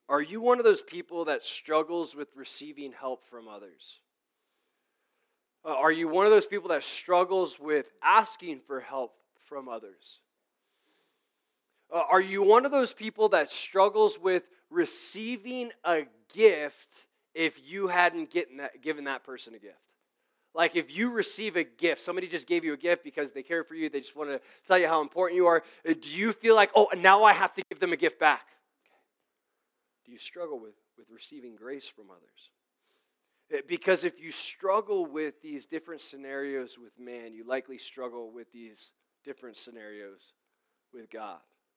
Are you one of those people that struggles with receiving help from others? Are you one of those people that struggles with asking for help from others? Are you one of those people that struggles with receiving a gift if you hadn't given that person a gift? Like if you receive a gift, somebody just gave you a gift because they care for you, they just want to tell you how important you are. Do you feel like, oh, now I have to give them a gift back? Do you struggle with receiving grace from others? Because if you struggle with these different scenarios with man, you likely struggle with these different scenarios with God.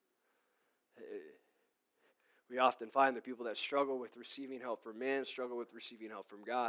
We often find that people that struggle with receiving help from man struggle with receiving help from God.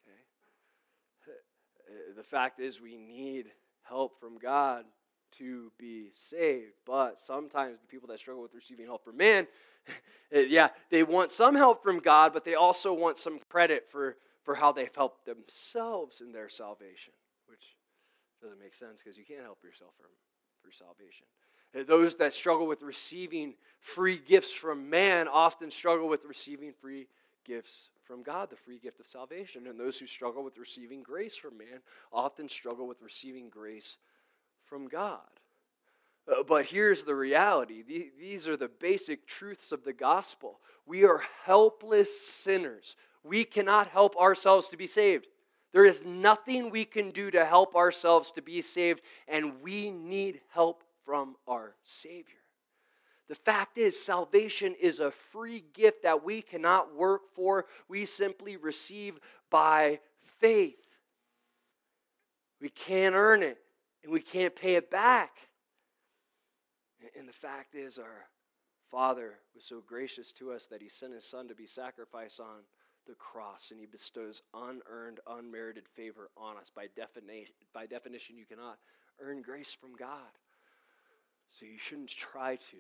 The fact is we need help from God to be saved. But sometimes the people that struggle with receiving help from man, they want some help from God, but they also want some credit for how they've helped themselves in their salvation, which doesn't make sense because you can't help yourself for salvation. Those that struggle with receiving free gifts from man often struggle with receiving free gifts from God, the free gift of salvation. And those who struggle with receiving grace from man often struggle with receiving grace from God. But here's the reality. These are the basic truths of the gospel. We are helpless sinners. We cannot help ourselves to be saved. There is nothing we can do to help ourselves to be saved, and we need help from our Savior. The fact is, salvation is a free gift that we cannot work for. We simply receive by faith. We can't earn it, and we can't pay it back. And the fact is, our Father was so gracious to us that He sent His Son to be sacrificed on the cross, and He bestows unearned, unmerited favor on us. By definition, you cannot earn grace from God, so you shouldn't try to.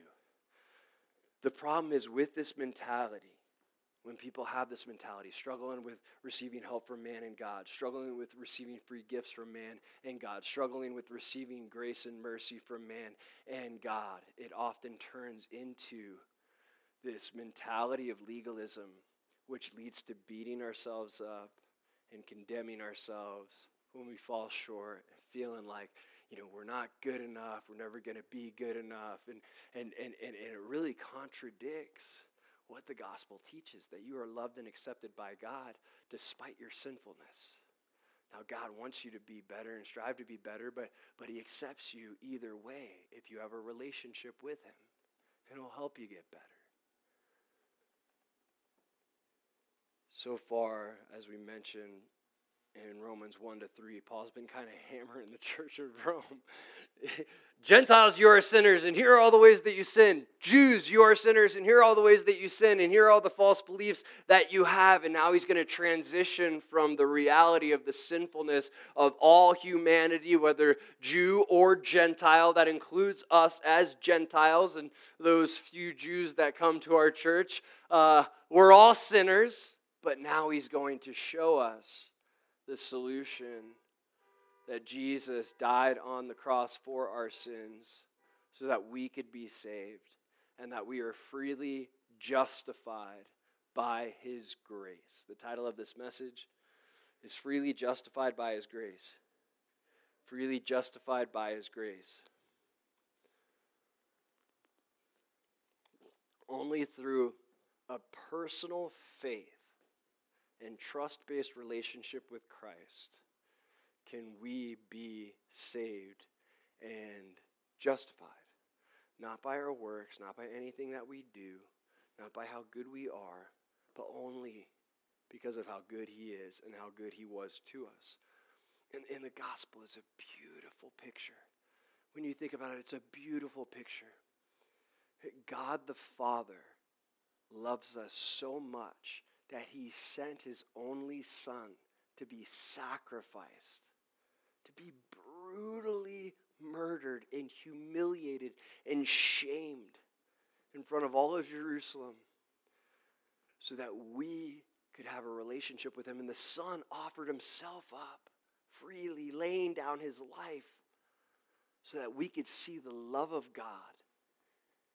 The problem is with this mentality, when people have this mentality, struggling with receiving help from man and God, struggling with receiving free gifts from man and God, struggling with receiving grace and mercy from man and God, it often turns into this mentality of legalism, which leads to beating ourselves up and condemning ourselves when we fall short, feeling like, we're not good enough, we're never going to be good enough. And it really contradicts what the gospel teaches, that you are loved and accepted by God despite your sinfulness. Now, God wants you to be better and strive to be better, but He accepts you either way if you have a relationship with Him, and He'll help you get better. So far, as we mentioned, in Romans 1-3, Paul's been kind of hammering the church of Rome. Gentiles, you are sinners, and here are all the ways that you sin. Jews, you are sinners, and here are all the ways that you sin, and here are all the false beliefs that you have. And now he's going to transition from the reality of the sinfulness of all humanity, whether Jew or Gentile. That includes us as Gentiles and those few Jews that come to our church. We're all sinners, but now he's going to show us the solution that Jesus died on the cross for our sins so that we could be saved and that we are freely justified by His grace. The title of this message is Freely Justified by His Grace. Freely justified by His grace. Only through a personal faith and trust-based relationship with Christ can we be saved and justified. Not by our works, not by anything that we do, not by how good we are, but only because of how good He is and how good He was to us. And the gospel is a beautiful picture. When you think about it, it's a beautiful picture. God the Father loves us so much that He sent His only Son to be sacrificed, to be brutally murdered and humiliated and shamed in front of all of Jerusalem so that we could have a relationship with Him. And the Son offered Himself up freely, laying down His life so that we could see the love of God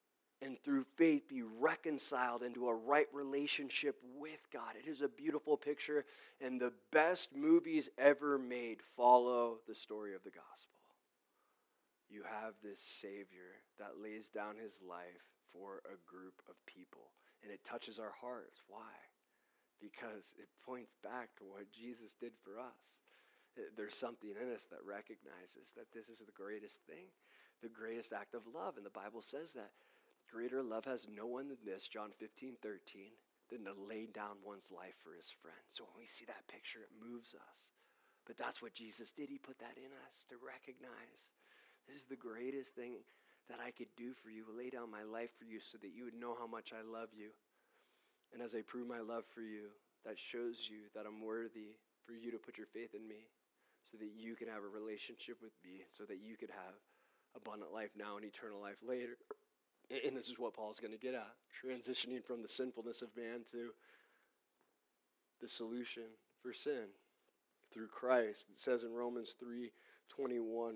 and through faith be reconciled into a right relationship with God. It is a beautiful picture, and the best movies ever made follow the story of the gospel. You have this Savior that lays down his life for a group of people, and it touches our hearts. Why? Because it points back to what Jesus did for us. There's something in us that recognizes that this is the greatest thing, the greatest act of love, and the Bible says that. Greater love has no one than this, John 15:13, than to lay down one's life for his friend. So when we see that picture, it moves us. But that's what Jesus did. He put that in us to recognize this is the greatest thing that I could do for you, lay down my life for you so that you would know how much I love you. And as I prove my love for you, that shows you that I'm worthy for you to put your faith in me so that you can have a relationship with me, so that you could have abundant life now and eternal life later. And this is what Paul's going to get at, transitioning from the sinfulness of man to the solution for sin through Christ. It says in Romans 3:21,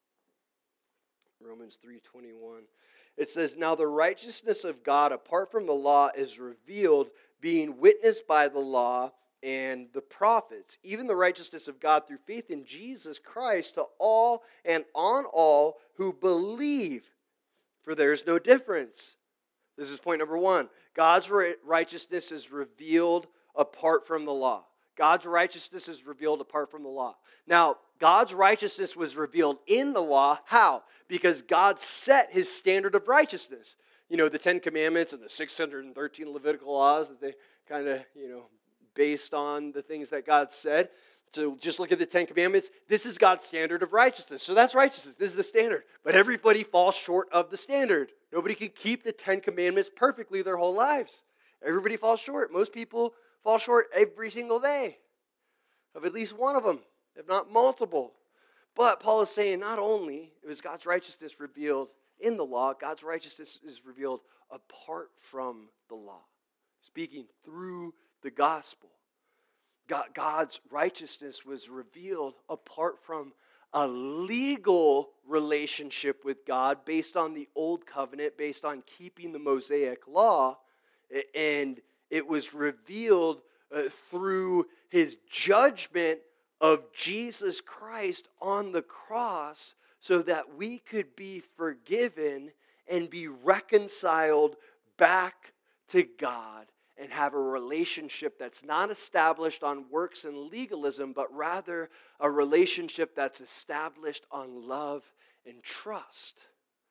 it says, now the righteousness of God apart from the law is revealed, being witnessed by the law and the prophets, even the righteousness of God through faith in Jesus Christ to all and on all who believe. For there is no difference. This is point number one. God's righteousness is revealed apart from the law. God's righteousness is revealed apart from the law. Now, God's righteousness was revealed in the law. How? Because God set his standard of righteousness. You know, the 10 Commandments and the 613 Levitical laws that they kind of, based on the things that God said. So just look at the 10 Commandments. This is God's standard of righteousness. So that's righteousness. This is the standard. But everybody falls short of the standard. Nobody can keep the 10 Commandments perfectly their whole lives. Everybody falls short. Most people fall short every single day of at least one of them, if not multiple. But Paul is saying not only was God's righteousness revealed in the law, God's righteousness is revealed apart from the law, speaking through the gospel. God's righteousness was revealed apart from a legal relationship with God based on the old covenant, based on keeping the Mosaic law, and it was revealed through his judgment of Jesus Christ on the cross so that we could be forgiven and be reconciled back to God and have a relationship that's not established on works and legalism, but rather a relationship that's established on love and trust.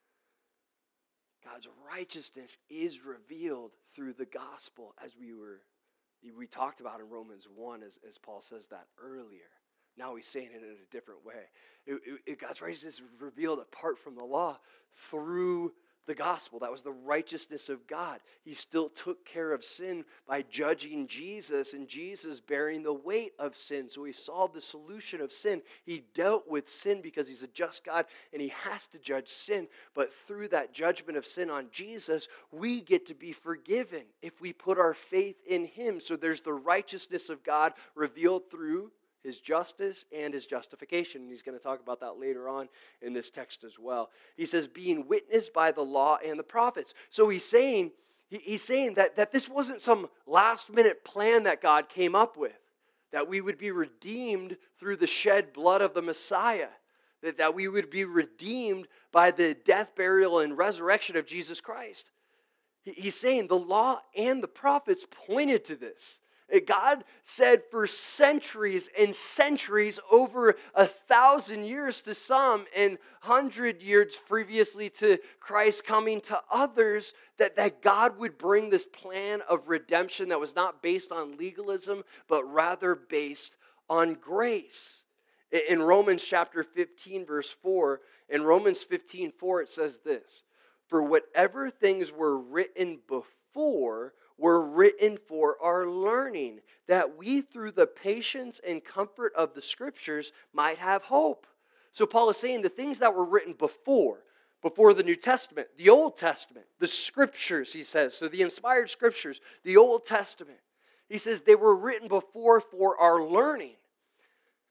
God's righteousness is revealed through the gospel, as we talked about in Romans 1, as Paul says that earlier. Now he's saying it in a different way. God's righteousness is revealed apart from the law through the gospel. That was the righteousness of God. He still took care of sin by judging Jesus and Jesus bearing the weight of sin. So he solved the solution of sin. He dealt with sin because he's a just God and he has to judge sin. But through that judgment of sin on Jesus, we get to be forgiven if we put our faith in him. So there's the righteousness of God revealed through his justice and his justification. And he's going to talk about that later on in this text as well. He says, being witnessed by the law and the prophets. So he's saying that this wasn't some last-minute plan that God came up with, that we would be redeemed through the shed blood of the Messiah, that we would be redeemed by the death, burial, and resurrection of Jesus Christ. He's saying the law and the prophets pointed to this. God said for centuries and centuries, over 1,000 years to some, and 100 years previously to Christ coming to others, that God would bring this plan of redemption that was not based on legalism, but rather based on grace. In Romans chapter 15, verse 4, in Romans 15:4, it says this, for whatever things were written before were written for our learning, that we through the patience and comfort of the Scriptures might have hope. So Paul is saying the things that were written before the New Testament, the Old Testament, the Scriptures, he says, so the inspired Scriptures, the Old Testament, he says they were written before for our learning.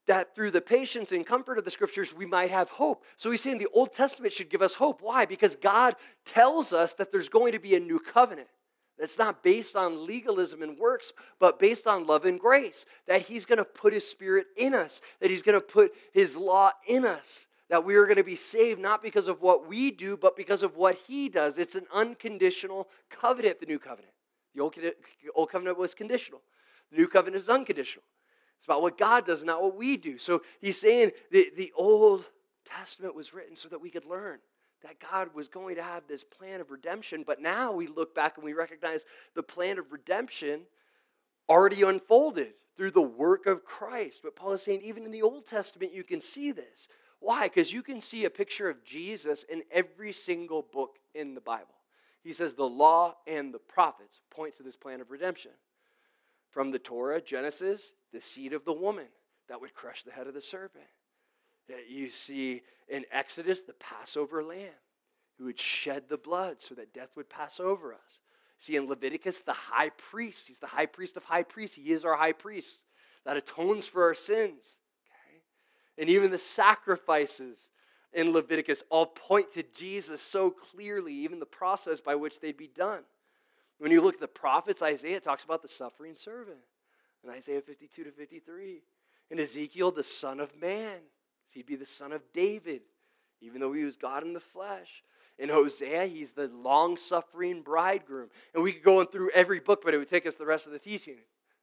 that through the patience and comfort of the scriptures, we might have hope. So he's saying the Old Testament should give us hope. Why? Because God tells us that there's going to be a new covenant that's not based on legalism and works, but based on love and grace. That he's going to put his Spirit in us, that he's going to put his law in us, that we are going to be saved not because of what we do, but because of what he does. It's an unconditional covenant, the new covenant. The old covenant was conditional. The new covenant is unconditional. It's about what God does, not what we do. So he's saying the Old Testament was written so that we could learn that God was going to have this plan of redemption. But now we look back and we recognize the plan of redemption already unfolded through the work of Christ. But Paul is saying even in the Old Testament you can see this. Why? Because you can see a picture of Jesus in every single book in the Bible. He says the law and the prophets point to this plan of redemption. From the Torah, Genesis, the seed of the woman that would crush the head of the serpent. You see in Exodus, the Passover lamb who would shed the blood so that death would pass over us. See in Leviticus, the high priest. He's the high priest of high priests. He is our high priest that atones for our sins. Okay? And even the sacrifices in Leviticus all point to Jesus so clearly, even the process by which they'd be done. When you look at the prophets, Isaiah talks about the suffering servant in Isaiah 52 to 53. In Ezekiel, the Son of Man. So he'd be the son of David, even though he was God in the flesh. In Hosea, he's the long-suffering bridegroom. And we could go on through every book, but it would take us the rest of the teaching.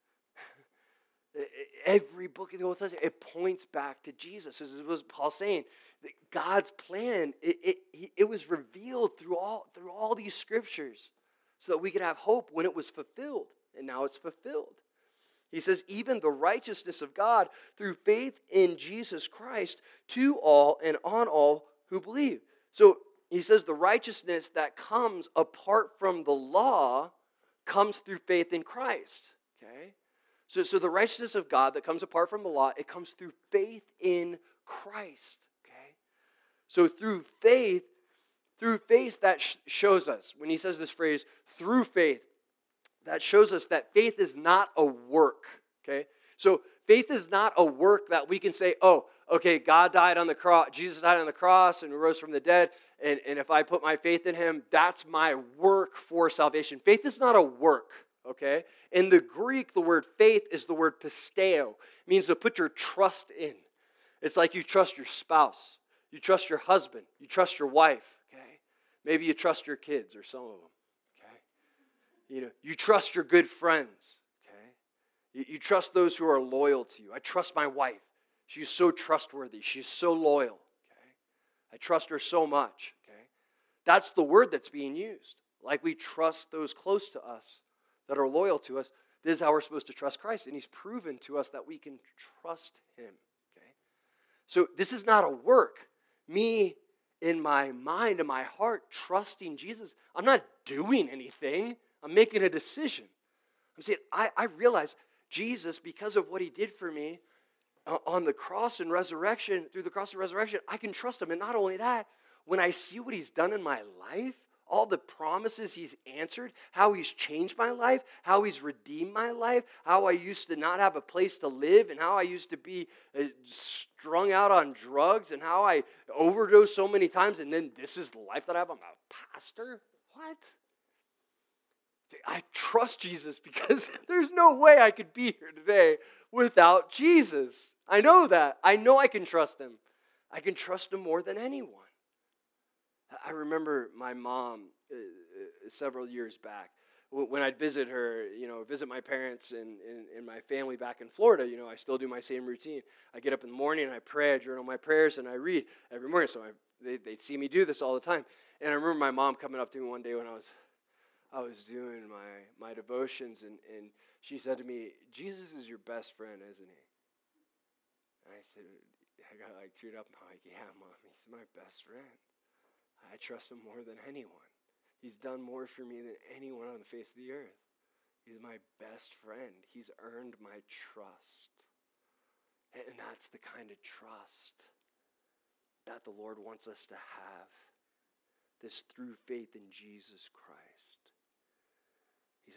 Every book of the Old Testament, it points back to Jesus. As was Paul saying, that God's plan, it was revealed through all these scriptures so that we could have hope when it was fulfilled. And now it's fulfilled. He says, even the righteousness of God through faith in Jesus Christ to all and on all who believe. So he says the righteousness that comes apart from the law comes through faith in Christ. Okay? So the righteousness of God that comes apart from the law, it comes through faith in Christ. Okay? So through faith that shows us, when he says this phrase, through faith, that shows us that faith is not a work, okay? So faith is not a work that we can say, oh, okay, God died on the cross, Jesus died on the cross and rose from the dead, and if I put my faith in him, that's my work for salvation. Faith is not a work, okay? In the Greek, the word faith is the word pisteo. It means to put your trust in. It's like you trust your spouse, you trust your husband, you trust your wife, okay? Maybe you trust your kids or some of them. You trust your good friends, okay? You trust those who are loyal to you. I trust my wife. She's so trustworthy. She's so loyal, okay? I trust her so much, okay? That's the word that's being used. Like we trust those close to us that are loyal to us. This is how we're supposed to trust Christ, and he's proven to us that we can trust him, okay? So this is not a work. Me, in my mind and my heart, trusting Jesus, I'm not doing anything. I'm making a decision. I'm saying, I realize Jesus, because of what he did for me on the cross and resurrection, through the cross and resurrection, I can trust him. And not only that, when I see what he's done in my life, all the promises he's answered, how he's changed my life, how he's redeemed my life, how I used to not have a place to live, and how I used to be strung out on drugs, and how I overdosed so many times, and then this is the life that I have. I'm a pastor? What? I trust Jesus because there's no way I could be here today without Jesus. I know that. I know I can trust him. I can trust him more than anyone. I remember my mom several years back when I'd visit her, visit my parents and my family back in Florida. I still do my same routine. I get up in the morning and I pray, I journal my prayers, and I read every morning. So they'd see me do this all the time. And I remember my mom coming up to me one day when I was doing my devotions, and she said to me, Jesus is your best friend, isn't he? And I said, I got teared up. I'm like, yeah, Mom, he's my best friend. I trust him more than anyone. He's done more for me than anyone on the face of the earth. He's my best friend. He's earned my trust. And that's the kind of trust that the Lord wants us to have. This through faith in Jesus Christ. He says,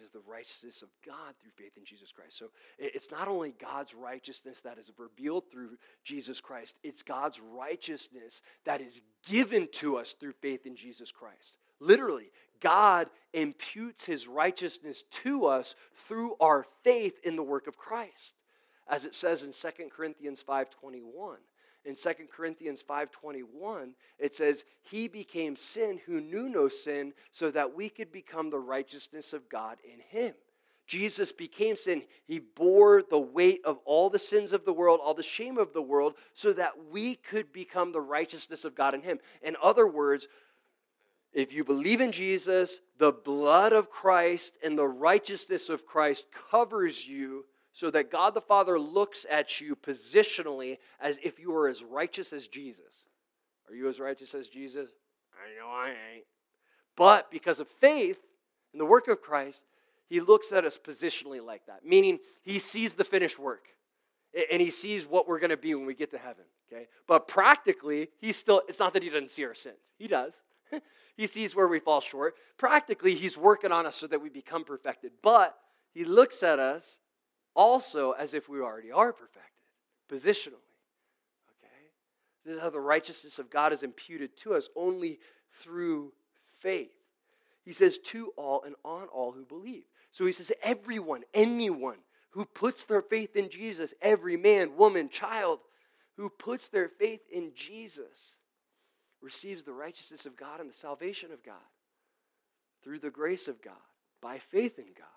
is the righteousness of God through faith in Jesus Christ. So it's not only God's righteousness that is revealed through Jesus Christ, it's God's righteousness that is given to us through faith in Jesus Christ. Literally, God imputes his righteousness to us through our faith in the work of Christ. As it says in 2 Corinthians 5:21. In 2 Corinthians 5:21, it says, he became sin who knew no sin so that we could become the righteousness of God in him. Jesus became sin. He bore the weight of all the sins of the world, all the shame of the world, so that we could become the righteousness of God in him. In other words, if you believe in Jesus, the blood of Christ and the righteousness of Christ covers you so that God the Father looks at you positionally as if you are as righteous as Jesus. Are you as righteous as Jesus? I know I ain't. But because of faith in the work of Christ, he looks at us positionally like that. Meaning, he sees the finished work. And he sees what we're going to be when we get to heaven. Okay? But practically, it's not that he doesn't see our sins. He does. He sees where we fall short. Practically, he's working on us so that we become perfected. But he looks at us also as if we already are perfected, positionally. Okay? This is how the righteousness of God is imputed to us only through faith. He says, to all and on all who believe. So he says, everyone, anyone who puts their faith in Jesus, every man, woman, child who puts their faith in Jesus receives the righteousness of God and the salvation of God through the grace of God, by faith in God.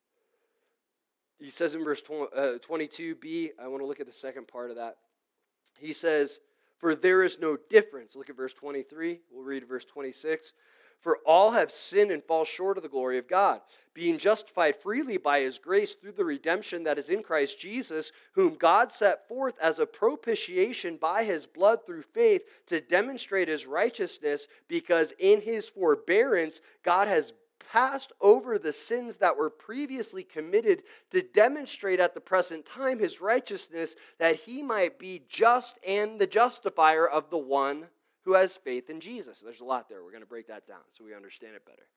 He says in verse 22b, I want to look at the second part of that. He says, for there is no difference. Look at verse 23. We'll read verse 26. For all have sinned and fall short of the glory of God, being justified freely by his grace through the redemption that is in Christ Jesus, whom God set forth as a propitiation by his blood through faith to demonstrate his righteousness, because in his forbearance God has passed over the sins that were previously committed to demonstrate at the present time his righteousness, that he might be just and the justifier of the one who has faith in Jesus. There's a lot there. We're going to break that down so we understand it better.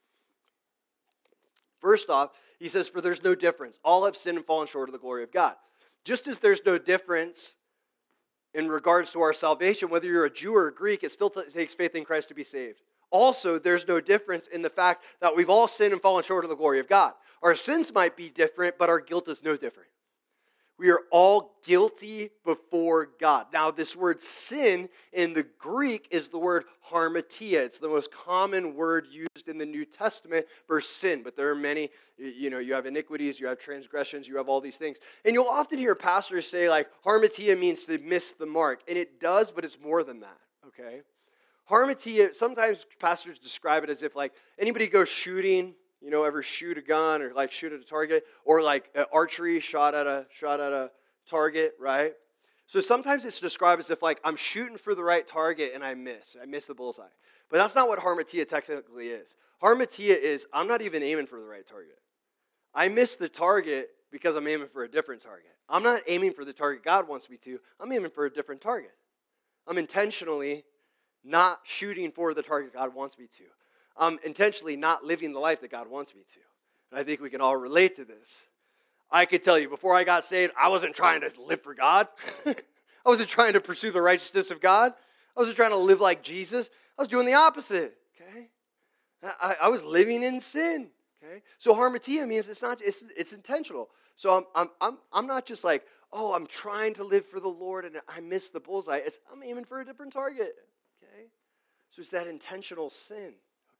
First off, he says, for there's no difference. All have sinned and fallen short of the glory of God. Just as there's no difference in regards to our salvation, whether you're a Jew or a Greek, it still takes faith in Christ to be saved. Also, there's no difference in the fact that we've all sinned and fallen short of the glory of God. Our sins might be different, but our guilt is no different. We are all guilty before God. Now, this word sin in the Greek is the word harmatia. It's the most common word used in the New Testament for sin. But there are many, you have iniquities, you have transgressions, you have all these things. And you'll often hear pastors say, like, harmatia means to miss the mark. And it does, but it's more than that, okay? Harmatia, sometimes pastors describe it as if, like, anybody goes shooting, ever shoot a gun or like shoot at a target, or like archery, shot at a target, right? So sometimes it's described as if like I'm shooting for the right target and I miss the bullseye. But that's not what harmatia technically is. Harmatia is I'm not even aiming for the right target. I miss the target because I'm aiming for a different target. I'm not aiming for the target God wants me to. I'm aiming for a different target. I'm intentionally not shooting for the target God wants me to. I'm intentionally not living the life that God wants me to. And I think we can all relate to this. I could tell you, before I got saved, I wasn't trying to live for God. I wasn't trying to pursue the righteousness of God. I wasn't trying to live like Jesus. I was doing the opposite, okay? I was living in sin, okay? So harmatia means it's intentional. So I'm not just like, oh, I'm trying to live for the Lord and I missed the bullseye. I'm aiming for a different target, okay? So it's that intentional sin.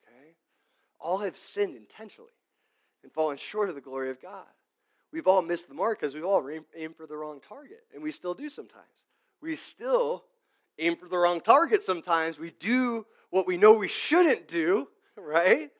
All have sinned intentionally and fallen short of the glory of God. We've all missed the mark because we've all aimed for the wrong target, and we still do sometimes. We still aim for the wrong target sometimes. We do what we know we shouldn't do, right?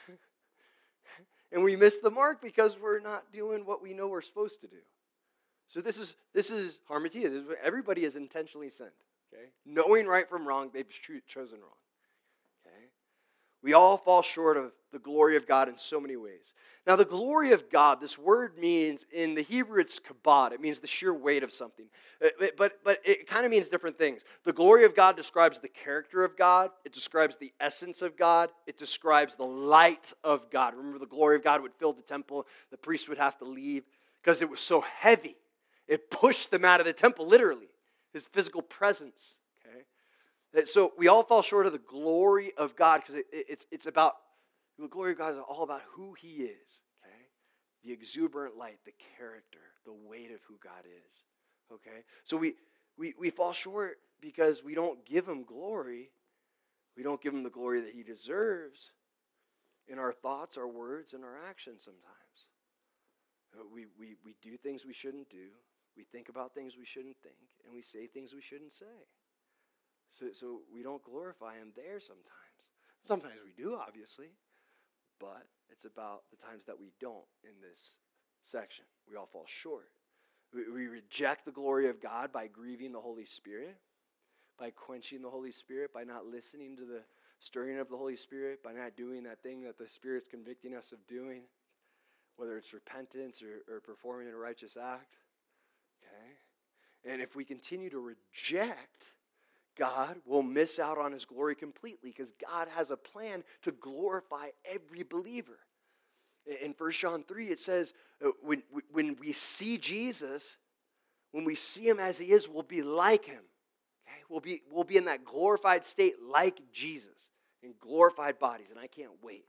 And we miss the mark because we're not doing what we know we're supposed to do. So this is harmatia. This is what everybody has intentionally sinned, okay? Knowing right from wrong, they've chosen wrong. We all fall short of the glory of God in so many ways. Now, the glory of God, this word means, in the Hebrew, it's kabod. It means the sheer weight of something. But it kind of means different things. The glory of God describes the character of God. It describes the essence of God. It describes the light of God. Remember, the glory of God would fill the temple. The priest would have to leave because it was so heavy. It pushed them out of the temple, literally. His physical presence. Okay? So we all fall short of the glory of God because it's about, the glory of God is all about who He is. Okay? The exuberant light, the character, the weight of who God is. Okay? So we fall short because we don't give Him glory. We don't give Him the glory that He deserves in our thoughts, our words, and our actions sometimes. We do things we shouldn't do. We think about things we shouldn't think. And we say things we shouldn't say. So we don't glorify Him there sometimes. Sometimes we do, obviously. But it's about the times that we don't in this section. We all fall short. We reject the glory of God by grieving the Holy Spirit, by quenching the Holy Spirit, by not listening to the stirring of the Holy Spirit, by not doing that thing that the Spirit's convicting us of doing, whether it's repentance or performing a righteous act. Okay? And if we continue to reject God, we'll miss out on His glory completely because God has a plan to glorify every believer. In 1 John 3, it says, when we see Jesus, when we see Him as He is, we'll be like Him. Okay? We'll be in that glorified state like Jesus, in glorified bodies, and I can't wait.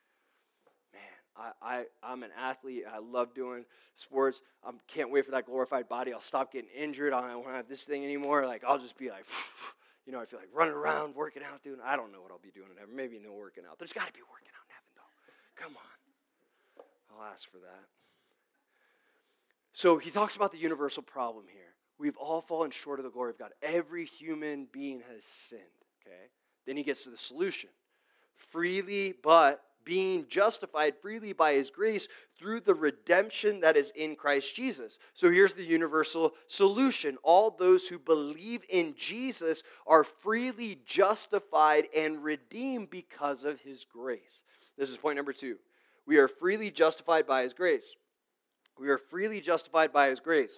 Man, I'm an athlete. I love doing sports. I can't wait for that glorified body. I'll stop getting injured. I won't have this thing anymore. Like, I'll just be like, I feel like running around, working out, doing. I don't know what I'll be doing in heaven. Maybe no working out. There's got to be working out in heaven, though. Come on. I'll ask for that. So he talks about the universal problem here. We've all fallen short of the glory of God. Every human being has sinned. Okay. Then he gets to the solution. Freely, but being justified freely by His grace through the redemption that is in Christ Jesus. So here's the universal solution. All those who believe in Jesus are freely justified and redeemed because of His grace. This is point number 2. We are freely justified by His grace. We are freely justified by His grace.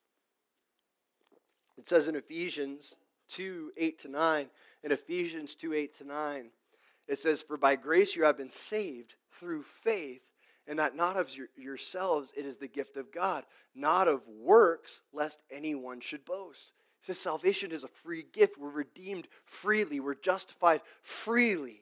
It says in Ephesians 2, 8-9, in Ephesians 2, 8-9, it says, "For by grace you have been saved through faith, and that not of yourselves, it is the gift of God, not of works, lest anyone should boast." It says salvation is a free gift. We're redeemed freely. We're justified freely.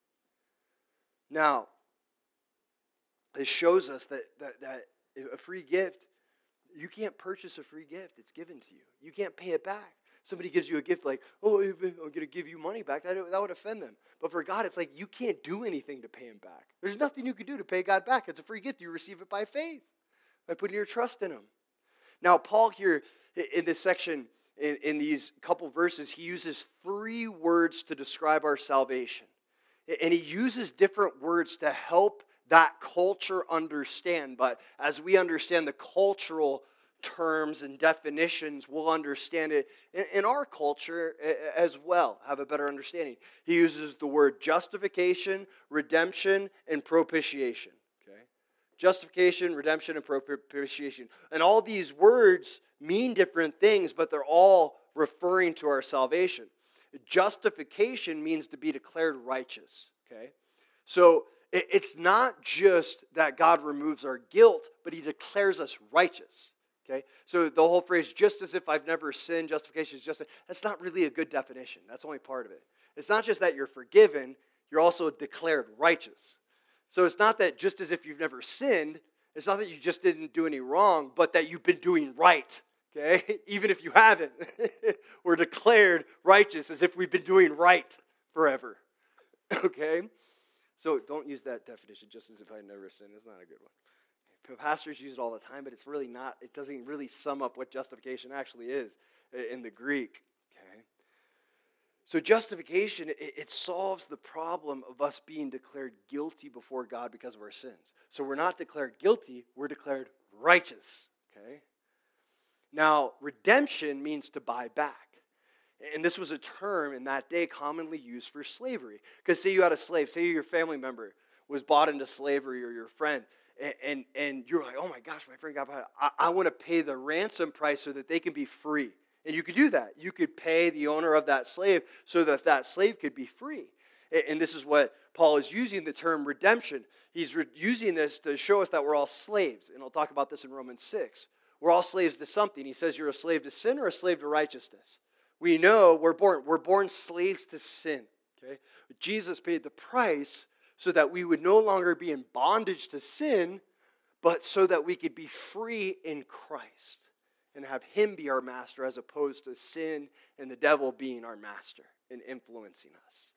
Now, this shows us that a free gift, you can't purchase a free gift. It's given to you. You can't pay it back. Somebody gives you a gift like, oh, I'm going to give you money back. That would offend them. But for God, it's like you can't do anything to pay Him back. There's nothing you can do to pay God back. It's a free gift. You receive it by faith, by putting your trust in Him. Now, Paul here in this section, in these couple verses, he uses 3 words to describe our salvation. And he uses different words to help that culture understand. But as we understand the cultural terms and definitions, we'll understand it in our culture as well, have a better understanding. He uses the word justification, redemption, and propitiation. Okay? Justification, redemption, and propitiation. And all these words mean different things, but they're all referring to our salvation. Justification means to be declared righteous. Okay? So it's not just that God removes our guilt, but He declares us righteous. Okay? So the whole phrase, just as if I've never sinned, justification is just, that's not really a good definition. That's only part of it. It's not just that you're forgiven, you're also declared righteous. So it's not that just as if you've never sinned, it's not that you just didn't do any wrong, but that you've been doing right. Okay? Even if you haven't. We're declared righteous as if we've been doing right forever. Okay? So don't use that definition, just as if I never sinned. It's not a good one. Pastors use it all the time, but it's really not, it doesn't really sum up what justification actually is in the Greek. Okay? So justification, it solves the problem of us being declared guilty before God because of our sins. So we're not declared guilty, we're declared righteous. Okay? Now, redemption means to buy back. And this was a term in that day commonly used for slavery. Because say you had a slave, say your family member was bought into slavery or your friend, and you're like, oh my gosh, my friend got bought. I want to pay the ransom price so that they can be free. And you could do that. You could pay the owner of that slave so that that slave could be free. And this is what Paul is using, the term redemption. He's using this to show us that we're all slaves. And I'll talk about this in Romans 6. We're all slaves to something. He says you're a slave to sin or a slave to righteousness. We know we're born slaves to sin. Okay? Jesus paid the price so that we would no longer be in bondage to sin, but so that we could be free in Christ and have him be our master as opposed to sin and the devil being our master and influencing us.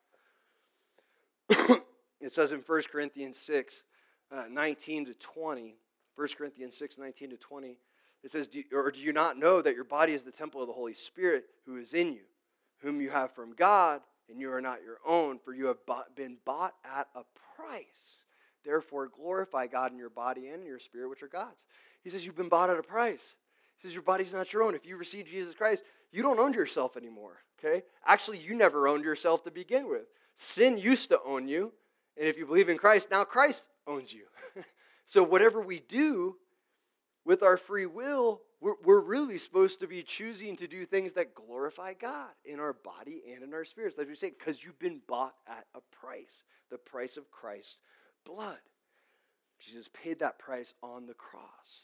It says in 1 Corinthians 6, 19 to 20, 1 Corinthians 6, 19 to 20, it says, do you not know that your body is the temple of the Holy Spirit who is in you, whom you have from God, and you are not your own, for you have been bought at a price. Therefore, glorify God in your body and in your spirit, which are God's. He says you've been bought at a price. He says your body's not your own. If you receive Jesus Christ, you don't own yourself anymore. Okay? Actually, you never owned yourself to begin with. Sin used to own you, and if you believe in Christ, now Christ owns you. So whatever we do with our free will, we're really supposed to be choosing to do things that glorify God in our body and in our spirits. Like we say, because you've been bought at a price, the price of Christ's blood. Jesus paid that price on the cross.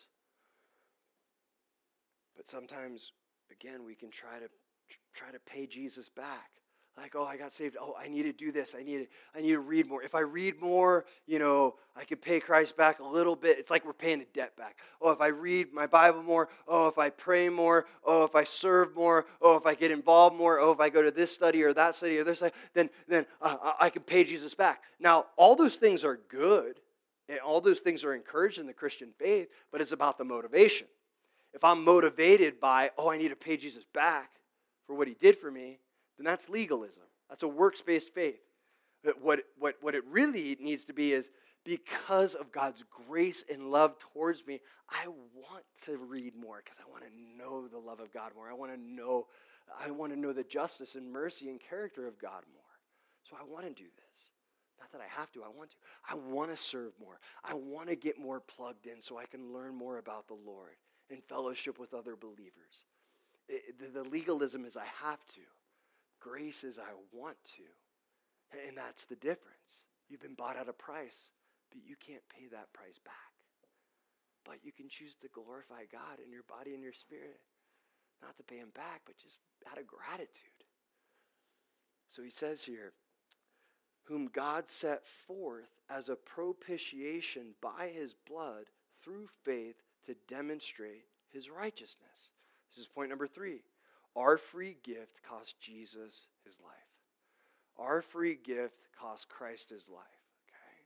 But sometimes, again, we can try to pay Jesus back. Like, oh, I got saved. Oh, I need to do this. I need to read more. If I read more, I could pay Christ back a little bit. It's like we're paying a debt back. Oh, if I read my Bible more. Oh, if I pray more. Oh, if I serve more. Oh, if I get involved more. Oh, if I go to this study or that study or this study, then I can pay Jesus back. Now, all those things are good, and all those things are encouraged in the Christian faith, but it's about the motivation. If I'm motivated by, oh, I need to pay Jesus back for what he did for me, then that's legalism. That's a works-based faith. What it really needs to be is, because of God's grace and love towards me, I want to read more because I want to know the love of God more. I want to know the justice and mercy and character of God more. So I want to do this. Not that I have to, I want to. I want to serve more. I want to get more plugged in so I can learn more about the Lord and fellowship with other believers. The legalism is I have to. Grace is I want to. And that's the difference. You've been bought at a price, but you can't pay that price back. But you can choose to glorify God in your body and your spirit. Not to pay him back, but just out of gratitude. So he says here, whom God set forth as a propitiation by his blood through faith to demonstrate his righteousness. This is point number 3. Our free gift cost Jesus his life. Our free gift cost Christ his life. Okay?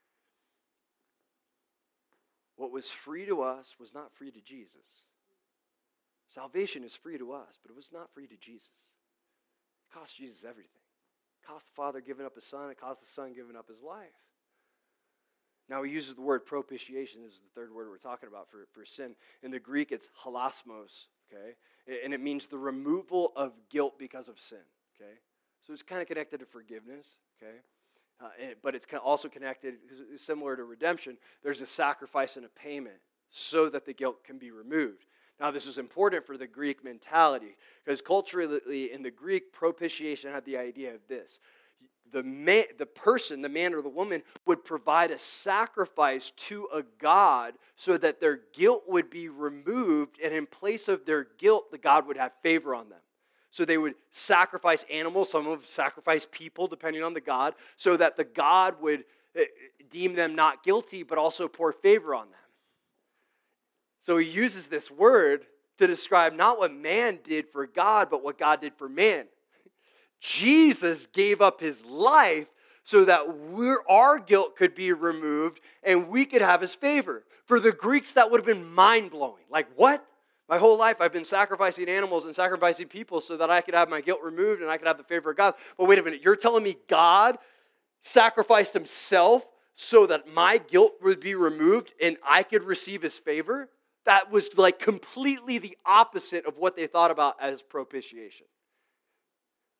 What was free to us was not free to Jesus. Salvation is free to us, but it was not free to Jesus. It cost Jesus everything. It cost the Father giving up his Son. It cost the Son giving up his life. Now he uses the word propitiation. This is the third word we're talking about for sin. In the Greek, it's hilasmos. Okay? And it means the removal of guilt because of sin, okay? So it's kind of connected to forgiveness, okay? But it's also connected, similar to redemption, there's a sacrifice and a payment so that the guilt can be removed. Now, this is important for the Greek mentality, because culturally in the Greek, propitiation had the idea of this. The man or the woman would provide a sacrifice to a god so that their guilt would be removed, and in place of their guilt, the god would have favor on them. So they would sacrifice animals, some would sacrifice people, depending on the god, so that the god would deem them not guilty, but also pour favor on them. So he uses this word to describe not what man did for God, but what God did for man. Jesus gave up his life so that our guilt could be removed and we could have his favor. For the Greeks, that would have been mind-blowing. Like, what? My whole life I've been sacrificing animals and sacrificing people so that I could have my guilt removed and I could have the favor of God. But wait a minute, you're telling me God sacrificed himself so that my guilt would be removed and I could receive his favor? That was like completely the opposite of what they thought about as propitiation.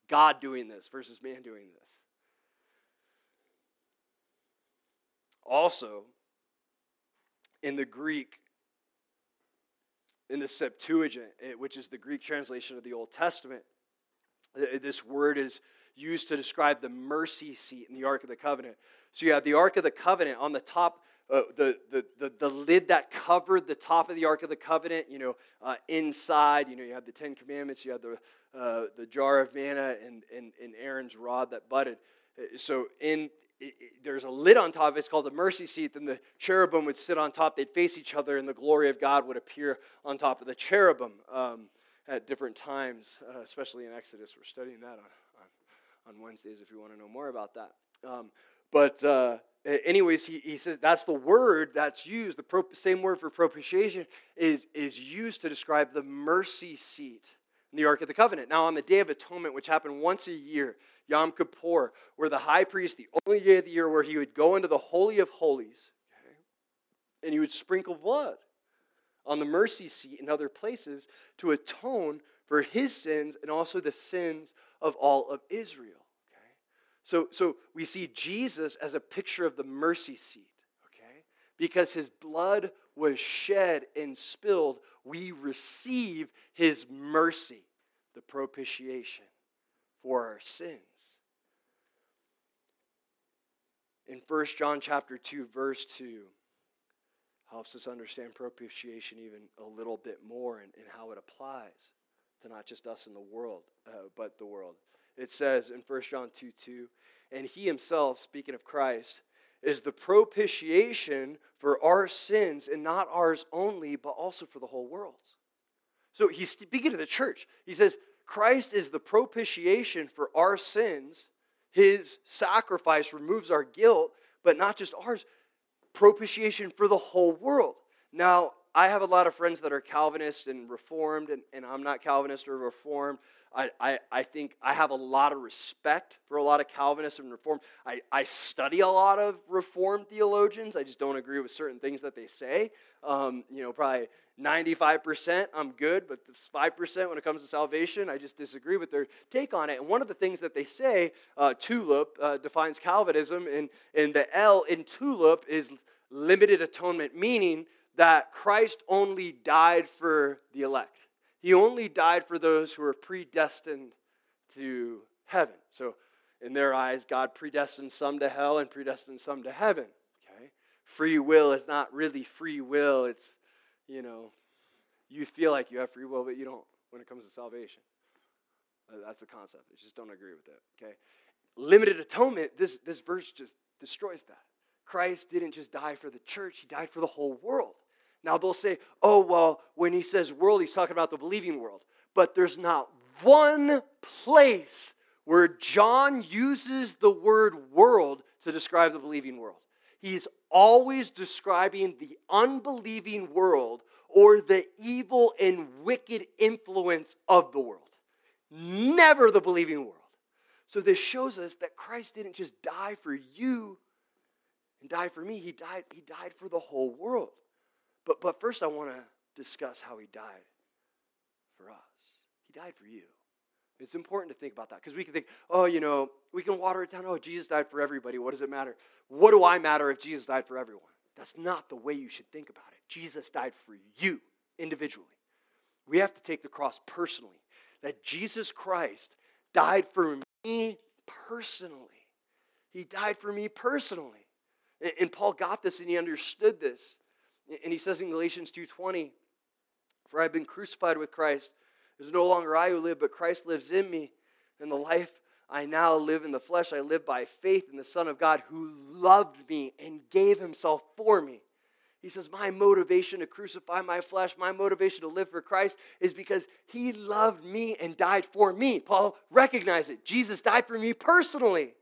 God doing this versus man doing this. Also, in the Greek, in the Septuagint, which is the Greek translation of the Old Testament, this word is used to describe the mercy seat in the Ark of the Covenant. So you have the Ark of the Covenant on the top, the lid that covered the top of the Ark of the Covenant, inside, you have the Ten Commandments, you have the jar of manna and Aaron's rod that budded. So there's a lid on top, it's called the mercy seat, then the cherubim would sit on top, they'd face each other, and the glory of God would appear on top of the cherubim at different times, especially in Exodus. We're studying that on Wednesdays if you want to know more about that. Anyways, he said that's the word that's used, the same word for propitiation is used to describe the mercy seat in the Ark of the Covenant. Now, on the Day of Atonement, which happened once a year, Yom Kippur, where the high priest, the only day of the year where he would go into the Holy of Holies, and he would sprinkle blood on the mercy seat and other places to atone for his sins and also the sins of all of Israel. So we see Jesus as a picture of the mercy seat, because his blood was shed and spilled, we receive his mercy, the propitiation for our sins. In 1 John chapter 2, verse 2, helps us understand propitiation even a little bit more and how it applies to not just us in the world, but the world. It says in 1 John 2:2, and he himself, speaking of Christ, is the propitiation for our sins, and not ours only, but also for the whole world. So he's speaking to the church. He says, Christ is the propitiation for our sins. His sacrifice removes our guilt, but not just ours, propitiation for the whole world. Now, I have a lot of friends that are Calvinist and Reformed, and I'm not Calvinist or Reformed. I think I have a lot of respect for a lot of Calvinists and Reformed. I study a lot of Reformed theologians. I just don't agree with certain things that they say. Probably 95% I'm good, but the 5% when it comes to salvation, I just disagree with their take on it. And one of the things that they say, TULIP defines Calvinism, and the L in TULIP is limited atonement, meaning that Christ only died for the elect. He only died for those who are predestined to heaven. So in their eyes, God predestined some to hell and predestined some to heaven. Free will is not really free will. It's, you feel like you have free will, but you don't when it comes to salvation. That's the concept. I just don't agree with it. Limited atonement, this verse just destroys that. Christ didn't just die for the church, he died for the whole world. Now they'll say, oh, well, when he says world, he's talking about the believing world. But there's not one place where John uses the word world to describe the believing world. He's always describing the unbelieving world or the evil and wicked influence of the world. Never the believing world. So this shows us that Christ didn't just die for you and die for me. He died for the whole world. But first I want to discuss how he died for us. He died for you. It's important to think about that because we can think, we can water it down. Oh, Jesus died for everybody. What does it matter? What do I matter if Jesus died for everyone? That's not the way you should think about it. Jesus died for you individually. We have to take the cross personally. That Jesus Christ died for me personally. He died for me personally. And Paul got this and he understood this. And he says in Galatians 2:20, for I have been crucified with Christ. It is no longer I who live, but Christ lives in me. And the life I now live in the flesh, I live by faith in the Son of God who loved me and gave himself for me. He says, my motivation to crucify my flesh, my motivation to live for Christ is because he loved me and died for me. Paul recognized it. Jesus died for me personally.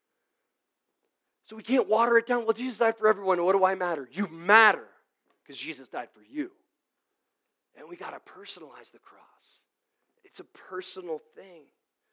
So we can't water it down. Well, Jesus died for everyone. What do I matter? You matter. Because Jesus died for you. And we got to personalize the cross. It's a personal thing.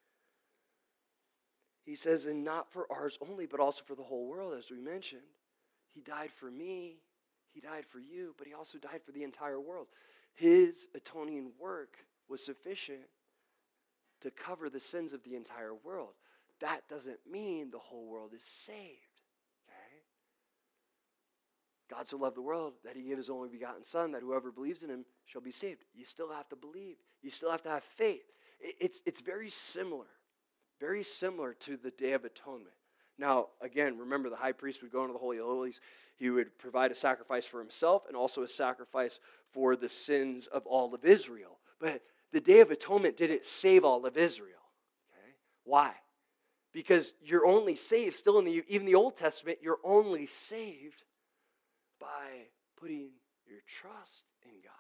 He says, and not for ours only, but also for the whole world, as we mentioned. He died for me. He died for you, but he also died for the entire world. His atoning work was sufficient to cover the sins of the entire world. That doesn't mean the whole world is saved. Okay? God so loved the world that he gave his only begotten Son, that whoever believes in him shall be saved. You still have to believe. You still have to have faith. It's very similar to the Day of Atonement. Now, again, remember the high priest would go into the Holy of Holies. He would provide a sacrifice for himself and also a sacrifice for the sins of all of Israel. But the Day of Atonement didn't save all of Israel. Okay? Why? Because you're only saved, still in even the Old Testament, you're only saved by putting your trust in God.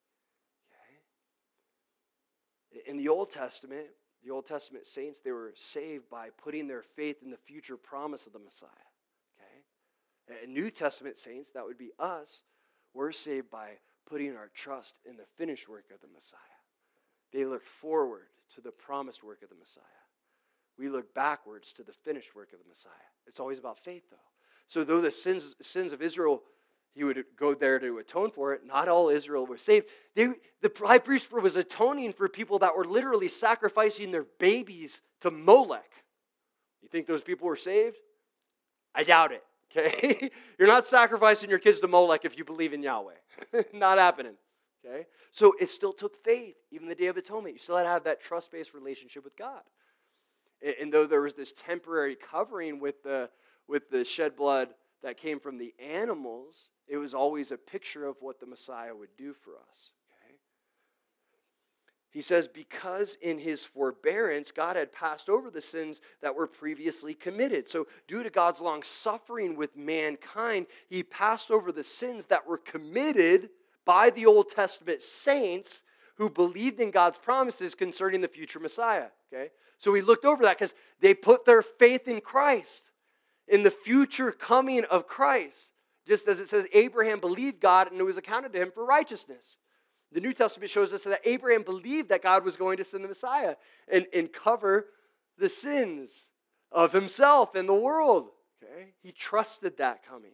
Okay? In the Old Testament saints, they were saved by putting their faith in the future promise of the Messiah. Okay? And New Testament saints, that would be us, we're saved by putting our trust in the finished work of the Messiah. They look forward to the promised work of the Messiah. We look backwards to the finished work of the Messiah. It's always about faith, though. So though the sins of Israel, he would go there to atone for it, not all Israel was saved. The high priest was atoning for people that were literally sacrificing their babies to Molech. You think those people were saved? I doubt it. Okay? You're not sacrificing your kids to Molech if you believe in Yahweh. Not happening. Okay? So it still took faith, even the Day of Atonement. You still had to have that trust-based relationship with God. And though there was this temporary covering with the shed blood that came from the animals, it was always a picture of what the Messiah would do for us. Okay? He says, because in his forbearance, God had passed over the sins that were previously committed. So due to God's long suffering with mankind, he passed over the sins that were committed by the Old Testament saints who believed in God's promises concerning the future Messiah. Okay? So we looked over that because they put their faith in Christ, in the future coming of Christ. Just as it says, Abraham believed God and it was accounted to him for righteousness. The New Testament shows us that Abraham believed that God was going to send the Messiah and cover the sins of himself and the world. Okay? He trusted that coming.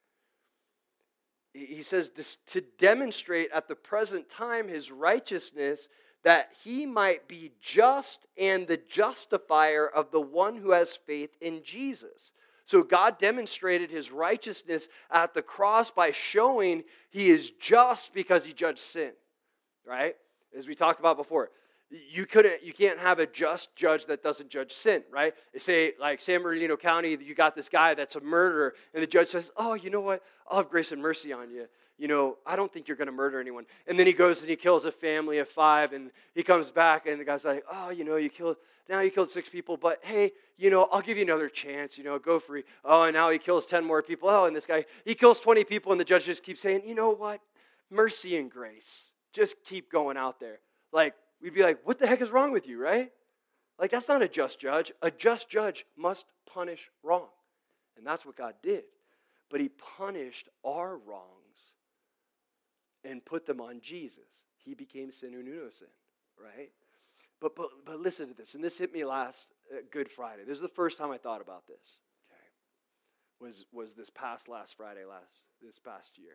He says to demonstrate at the present time his righteousness, that he might be just and the justifier of the one who has faith in Jesus. So God demonstrated his righteousness at the cross by showing he is just because he judged sin, right? As we talked about before, you can't have a just judge that doesn't judge sin, right? Say, like San Bernardino County, you got this guy that's a murderer, and the judge says, oh, you know what? I'll have grace and mercy on you. You know, I don't think you're going to murder anyone. And then he goes and he kills a family of 5, and he comes back, and the guy's like, oh, you know, you killed 6 people, but hey, you know, I'll give you another chance, you know, go free. Oh, and now he kills 10 more people. Oh, and this guy, he kills 20 people, and the judge just keeps saying, you know what? Mercy and grace. Just keep going out there. Like, we'd be like, what the heck is wrong with you, right? Like, that's not a just judge. A just judge must punish wrong. And that's what God did. But he punished our wrongs and put them on Jesus. He became sin who knew no sin, right? But listen to this, and this hit me last Good Friday. This is the first time I thought about this. Okay, was this last Friday, this past year.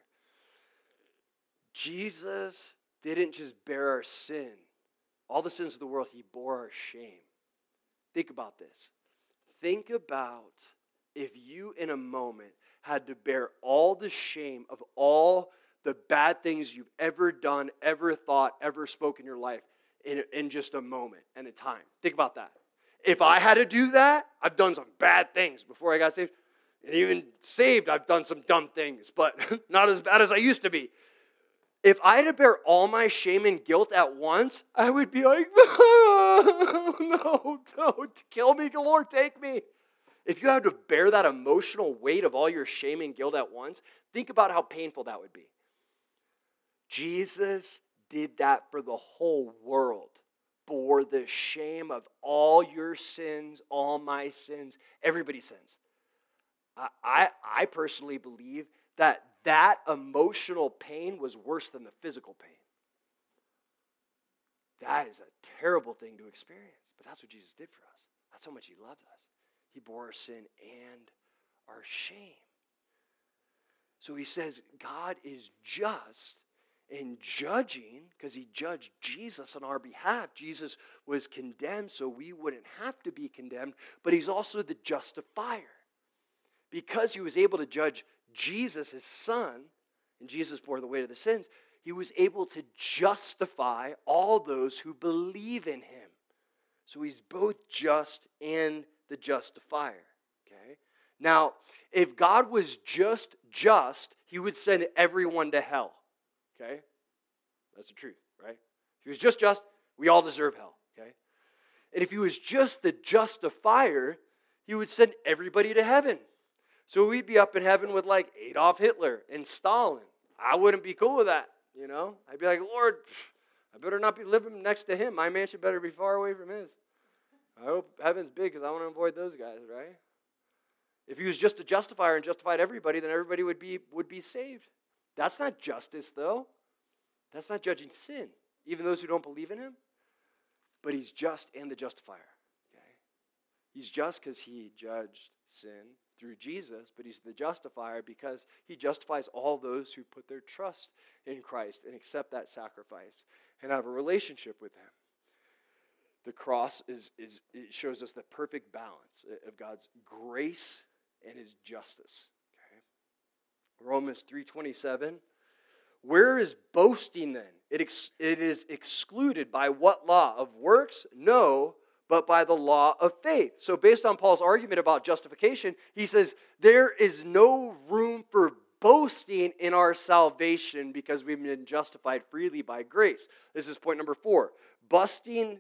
Jesus didn't just bear our sin, all the sins of the world. He bore our shame. Think about this. Think about if you in a moment had to bear all the shame of all the bad things you've ever done, ever thought, ever spoken in your life in just a moment and a time. Think about that. If I had to do that, I've done some bad things before I got saved. And even saved, I've done some dumb things, but not as bad as I used to be. If I had to bear all my shame and guilt at once, I would be like, no, kill me, Lord, take me. If you had to bear that emotional weight of all your shame and guilt at once, think about how painful that would be. Jesus did that for the whole world, bore the shame of all your sins, all my sins, everybody's sins. I personally believe that emotional pain was worse than the physical pain. That is a terrible thing to experience, but that's what Jesus did for us. That's how much he loved us. He bore our sin and our shame. So he says God is just and judging, because he judged Jesus on our behalf. Jesus was condemned so we wouldn't have to be condemned, but he's also the justifier. Because he was able to judge Jesus, his son, and Jesus bore the weight of the sins, he was able to justify all those who believe in him. So he's both just and the justifier. Okay? Now, if God was just, he would send everyone to hell. Okay? That's the truth, right? If he was just, we all deserve hell. Okay? And if he was just the justifier, he would send everybody to heaven. So we'd be up in heaven with like Adolf Hitler and Stalin. I wouldn't be cool with that, you know? I'd be like, Lord, I better not be living next to him. My mansion better be far away from his. I hope heaven's big because I want to avoid those guys, right? If he was just a justifier and justified everybody, then everybody would be saved. That's not justice, though. That's not judging sin, even those who don't believe in him. But he's just and the justifier. Okay? He's just because he judged sin through Jesus, but he's the justifier because he justifies all those who put their trust in Christ and accept that sacrifice and have a relationship with him. The cross it shows us the perfect balance of God's grace and his justice. Okay? Romans 3:27. Where is boasting then? It is excluded by what law? Of works? No, but by the law of faith. So based on Paul's argument about justification, he says there is no room for boasting in our salvation because we've been justified freely by grace. This is point number 4. Boasting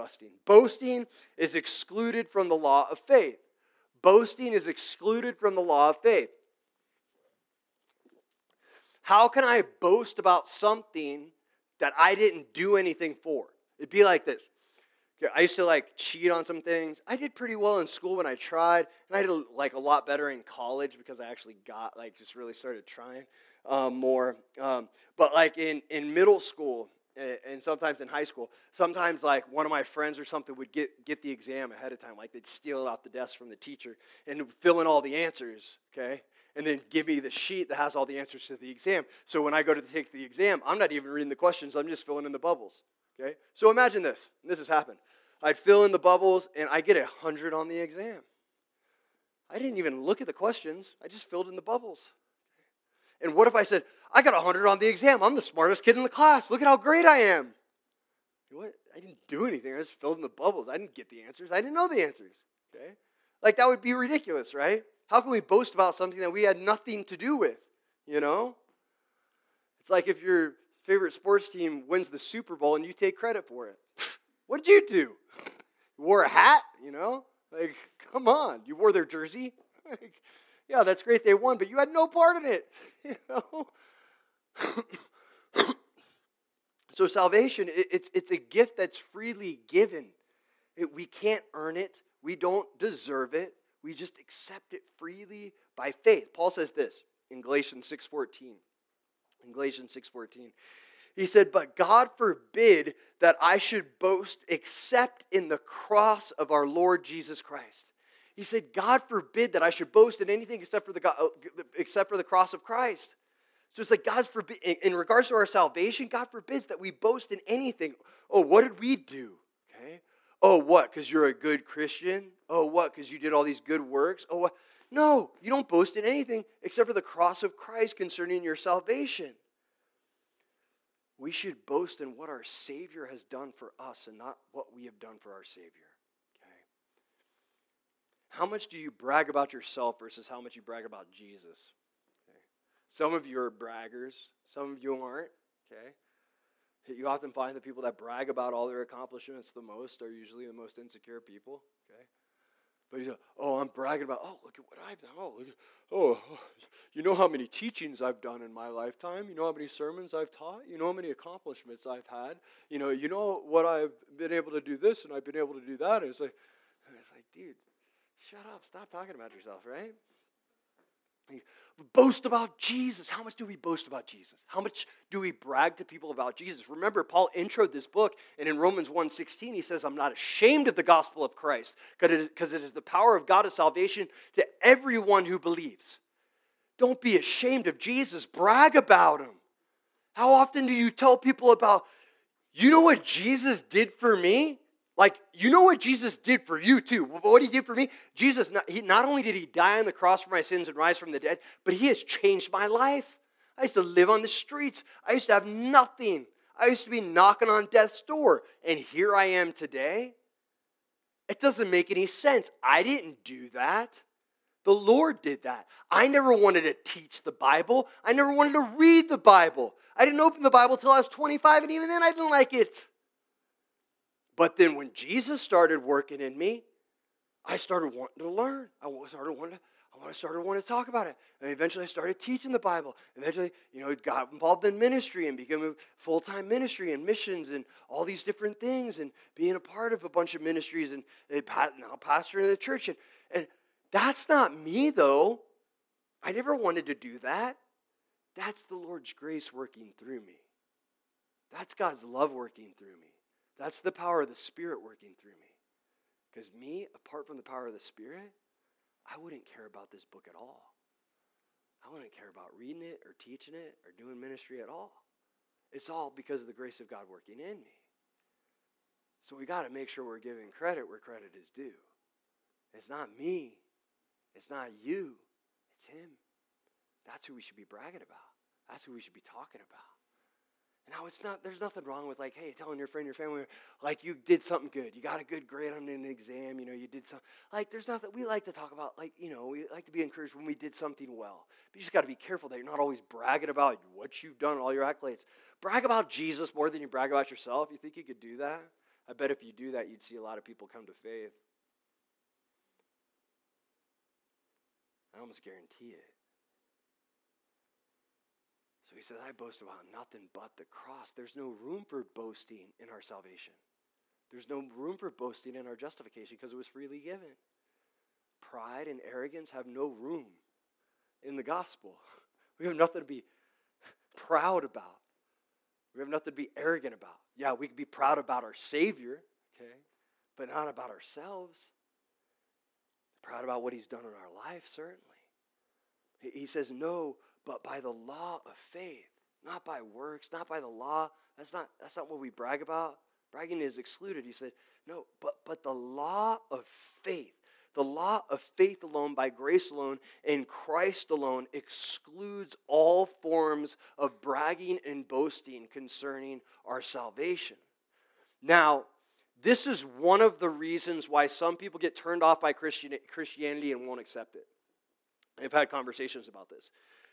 is excluded from the law of faith. Boasting is excluded from the law of faith. How can I boast about something that I didn't do anything for? It'd be like this. I used to cheat on some things. I did pretty well in school when I tried, and I did a lot better in college because I actually got just really started trying more. But in middle school and sometimes in high school, sometimes one of my friends or something would get the exam ahead of time. They'd steal it off the desk from the teacher and fill in all the answers, okay? And then give me the sheet that has all the answers to the exam. So when I go to take the exam, I'm not even reading the questions. I'm just filling in the bubbles. Okay? So imagine this. This has happened. I'd fill in the bubbles, and I get 100 on the exam. I didn't even look at the questions. I just filled in the bubbles. And what if I said, I got 100 on the exam. I'm the smartest kid in the class. Look at how great I am. What? I didn't do anything. I just filled in the bubbles. I didn't get the answers. I didn't know the answers. Okay? That would be ridiculous, right? How can we boast about something that we had nothing to do with, you know? It's like if your favorite sports team wins the Super Bowl and you take credit for it. What did you do? You wore a hat, you know? Come on. You wore their jersey? Yeah, that's great they won, but you had no part in it, you know? So salvation, it's a gift that's freely given. We can't earn it. We don't deserve it. We just accept it freely by faith. Paul says this in Galatians 6:14. In Galatians 6:14. He said, but God forbid that I should boast except in the cross of our Lord Jesus Christ. He said, God forbid that I should boast in anything except for the cross of Christ. So it's God's forbid, in regards to our salvation, God forbids that we boast in anything. Oh, what did we do? Okay. Oh, what? Because you're a good Christian? Oh, what? Because you did all these good works? Oh, what? No, you don't boast in anything except for the cross of Christ concerning your salvation. We should boast in what our Savior has done for us and not what we have done for our Savior. Okay? How much do you brag about yourself versus how much you brag about Jesus? Okay? Some of you are braggers. Some of you aren't. Okay? You often find the people that brag about all their accomplishments the most are usually the most insecure people. Okay? But he's like, oh, I'm bragging about, oh, look at what I've done. Oh, look at, you know how many teachings I've done in my lifetime? You know how many sermons I've taught? You know how many accomplishments I've had? You know what I've been able to do this and I've been able to do that. And it's like, dude, shut up. Stop talking about yourself, right? Boast about Jesus. How much do we boast about Jesus? How much do we brag to people about Jesus? Remember, Paul introed this book, and in Romans 1:16, he says, I'm not ashamed of the gospel of Christ, because it is the power of God of salvation to everyone who believes. Don't be ashamed of Jesus. Brag about him. How often do you tell people about, you know what Jesus did for me? Like, you know what Jesus did for you too. What he did for me, Jesus, not only did he die on the cross for my sins and rise from the dead, but he has changed my life. I used to live on the streets. I used to have nothing. I used to be knocking on death's door. And here I am today. It doesn't make any sense. I didn't do that. The Lord did that. I never wanted to teach the Bible. I never wanted to read the Bible. I didn't open the Bible till I was 25, and even then I didn't like it. But then when Jesus started working in me, I started wanting to learn. I started wanting to talk about it. And eventually I started teaching the Bible. Eventually, got involved in ministry and became a full-time ministry and missions and all these different things and being a part of a bunch of ministries and now pastoring the church. And that's not me, though. I never wanted to do that. That's the Lord's grace working through me. That's God's love working through me. That's the power of the Spirit working through me. Because me, apart from the power of the Spirit, I wouldn't care about this book at all. I wouldn't care about reading it or teaching it or doing ministry at all. It's all because of the grace of God working in me. So we got to make sure we're giving credit where credit is due. It's not me. It's not you. It's him. That's who we should be bragging about. That's who we should be talking about. Now, there's nothing wrong with hey, telling your friend, your family, you did something good. You got a good grade on an exam, you did something. There's nothing, we like to talk about, we like to be encouraged when we did something well. But you just got to be careful that you're not always bragging about what you've done, all your accolades. Brag about Jesus more than you brag about yourself. You think you could do that? I bet if you do that, you'd see a lot of people come to faith. I almost guarantee it. So he says, I boast about nothing but the cross. There's no room for boasting in our salvation. There's no room for boasting in our justification because it was freely given. Pride and arrogance have no room in the gospel. We have nothing to be proud about. We have nothing to be arrogant about. Yeah, we can be proud about our Savior, okay, but not about ourselves. Proud about what he's done in our life, certainly. He says, no, but by the law of faith, not by works, not by the law. That's not what we brag about. Bragging is excluded. He said, no, but the law of faith. The law of faith alone, by grace alone, in Christ alone, excludes all forms of bragging and boasting concerning our salvation. Now, this is one of the reasons why some people get turned off by Christianity and won't accept it. I've had conversations about this.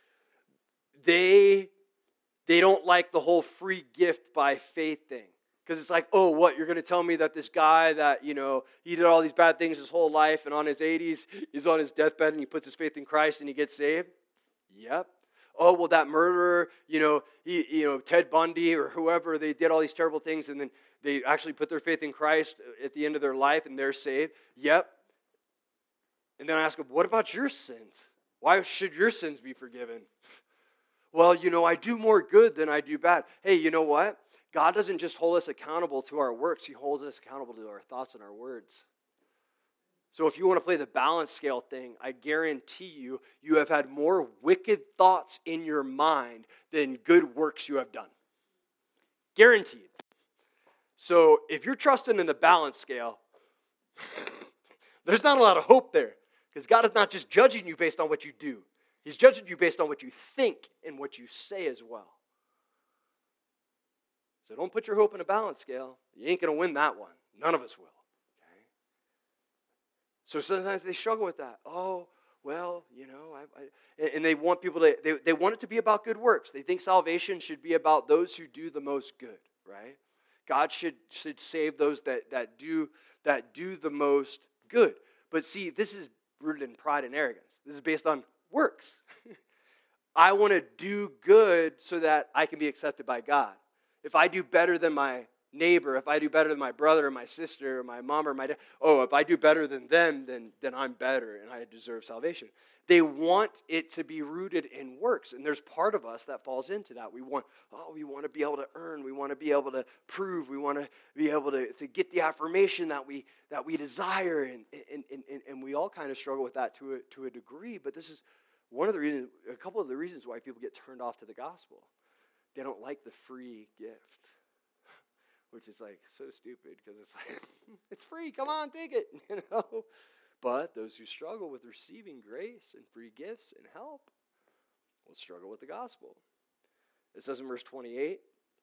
They don't like the whole free gift by faith thing. Because it's like, oh, what? You're going to tell me that this guy that, he did all these bad things his whole life, and on his 80s, he's on his deathbed, and he puts his faith in Christ, and he gets saved? Yep. Oh, well, that murderer, Ted Bundy or whoever, they did all these terrible things, and then they actually put their faith in Christ at the end of their life, and they're saved? Yep. And then I ask them, what about your sins? Why should your sins be forgiven? Well, I do more good than I do bad. Hey, you know what? God doesn't just hold us accountable to our works. He holds us accountable to our thoughts and our words. So if you want to play the balance scale thing, I guarantee you have had more wicked thoughts in your mind than good works you have done. Guaranteed. So if you're trusting in the balance scale, there's not a lot of hope there. Because God is not just judging you based on what you do. He's judging you based on what you think and what you say as well. So don't put your hope in a balance scale. You ain't going to win that one. None of us will. Okay? So sometimes they struggle with that. Oh, well, and they want people to, they want it to be about good works. They think salvation should be about those who do the most good, right? God should save those that do the most good. But see, this is rooted in pride and arrogance. This is based on works. I want to do good so that I can be accepted by God. If I do better than my neighbor, if I do better than my brother or my sister or my mom or my dad, if I do better than them, then I'm better and I deserve salvation. They want it to be rooted in works, and there's part of us that falls into that. We want to be able to earn, we want to be able to prove, we want to be able to get the affirmation that we desire, and we all kind of struggle with that to a degree. But this is a couple of the reasons why people get turned off to the gospel. they don't like the free gift, which is like so stupid because it's like, it's free, come on, take it, you know. But those who struggle with receiving grace and free gifts and help will struggle with the gospel. It says in verse 28,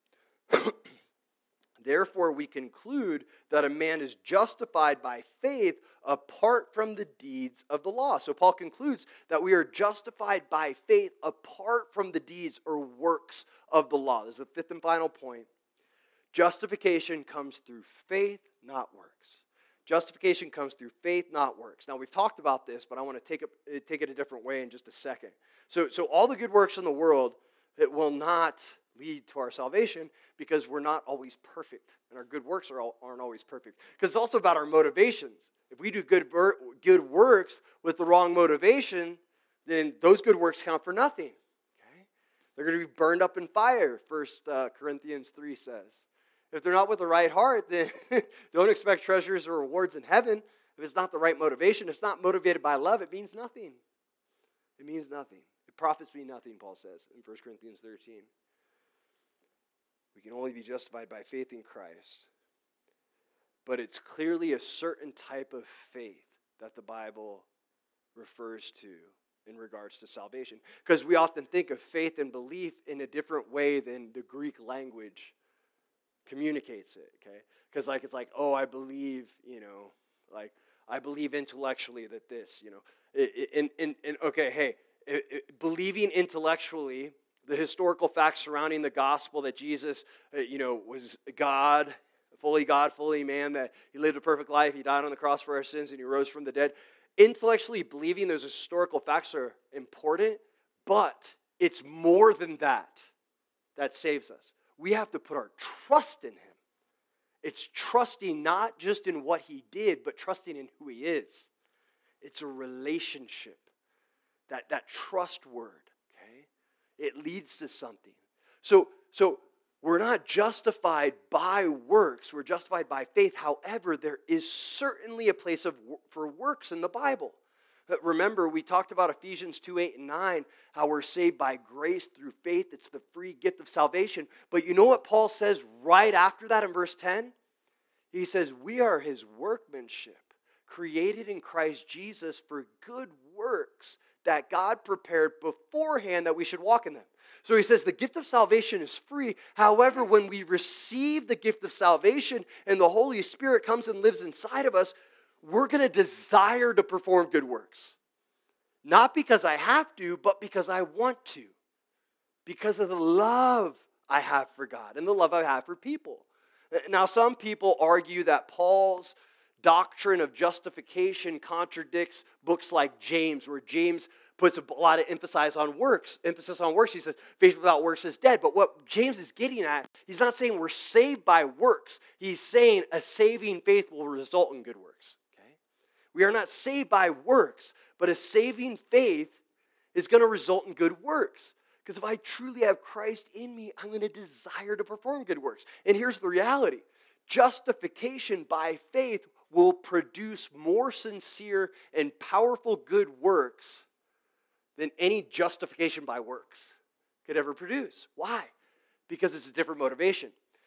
therefore we conclude that a man is justified by faith apart from the deeds of the law. So Paul concludes that we are justified by faith apart from the deeds or works of the law. This is the fifth and final point. Justification comes through faith, not works. Justification comes through faith, not works. Now, we've talked about this, but I want to take it a different way in just a second. So all the good works in the world, it will not lead to our salvation because we're not always perfect, and our good works aren't always perfect. Because it's also about our motivations. If we do good works with the wrong motivation, then those good works count for nothing. Okay? They're going to be burned up in fire, 1 Corinthians 3 says. If they're not with the right heart, then don't expect treasures or rewards in heaven. If it's not the right motivation, if it's not motivated by love, it means nothing. It means nothing. It profits me nothing, Paul says in 1 Corinthians 13. We can only be justified by faith in Christ. But it's clearly a certain type of faith that the Bible refers to in regards to salvation. Because we often think of faith and belief in a different way than the Greek language communicates it, okay? Because it's like, oh, I believe, I believe intellectually that this, believing intellectually, the historical facts surrounding the gospel that Jesus, was God, fully man, that he lived a perfect life, he died on the cross for our sins, and he rose from the dead. Intellectually believing those historical facts are important, but it's more than that saves us. We have to put our trust in him. It's trusting not just in what he did, but trusting in who he is. It's a relationship. That trust word, okay? It leads to something. So we're not justified by works. We're justified by faith. However, there is certainly a place for works in the Bible. Remember, we talked about Ephesians 2:8 and 9, how we're saved by grace through faith. It's the free gift of salvation. But you know what Paul says right after that in verse 10? He says, we are his workmanship, created in Christ Jesus for good works that God prepared beforehand that we should walk in them. So he says the gift of salvation is free. However, when we receive the gift of salvation and the Holy Spirit comes and lives inside of us, we're going to desire to perform good works. Not because I have to, but because I want to. Because of the love I have for God and the love I have for people. Now, some people argue that Paul's doctrine of justification contradicts books like James, where James puts a lot of emphasis on works. He says, faith without works is dead. But what James is getting at, he's not saying we're saved by works. He's saying a saving faith will result in good works. We are not saved by works, but a saving faith is going to result in good works. Because if I truly have Christ in me, I'm going to desire to perform good works. And here's the reality. Justification by faith will produce more sincere and powerful good works than any justification by works could ever produce. Why? Because it's a different motivation.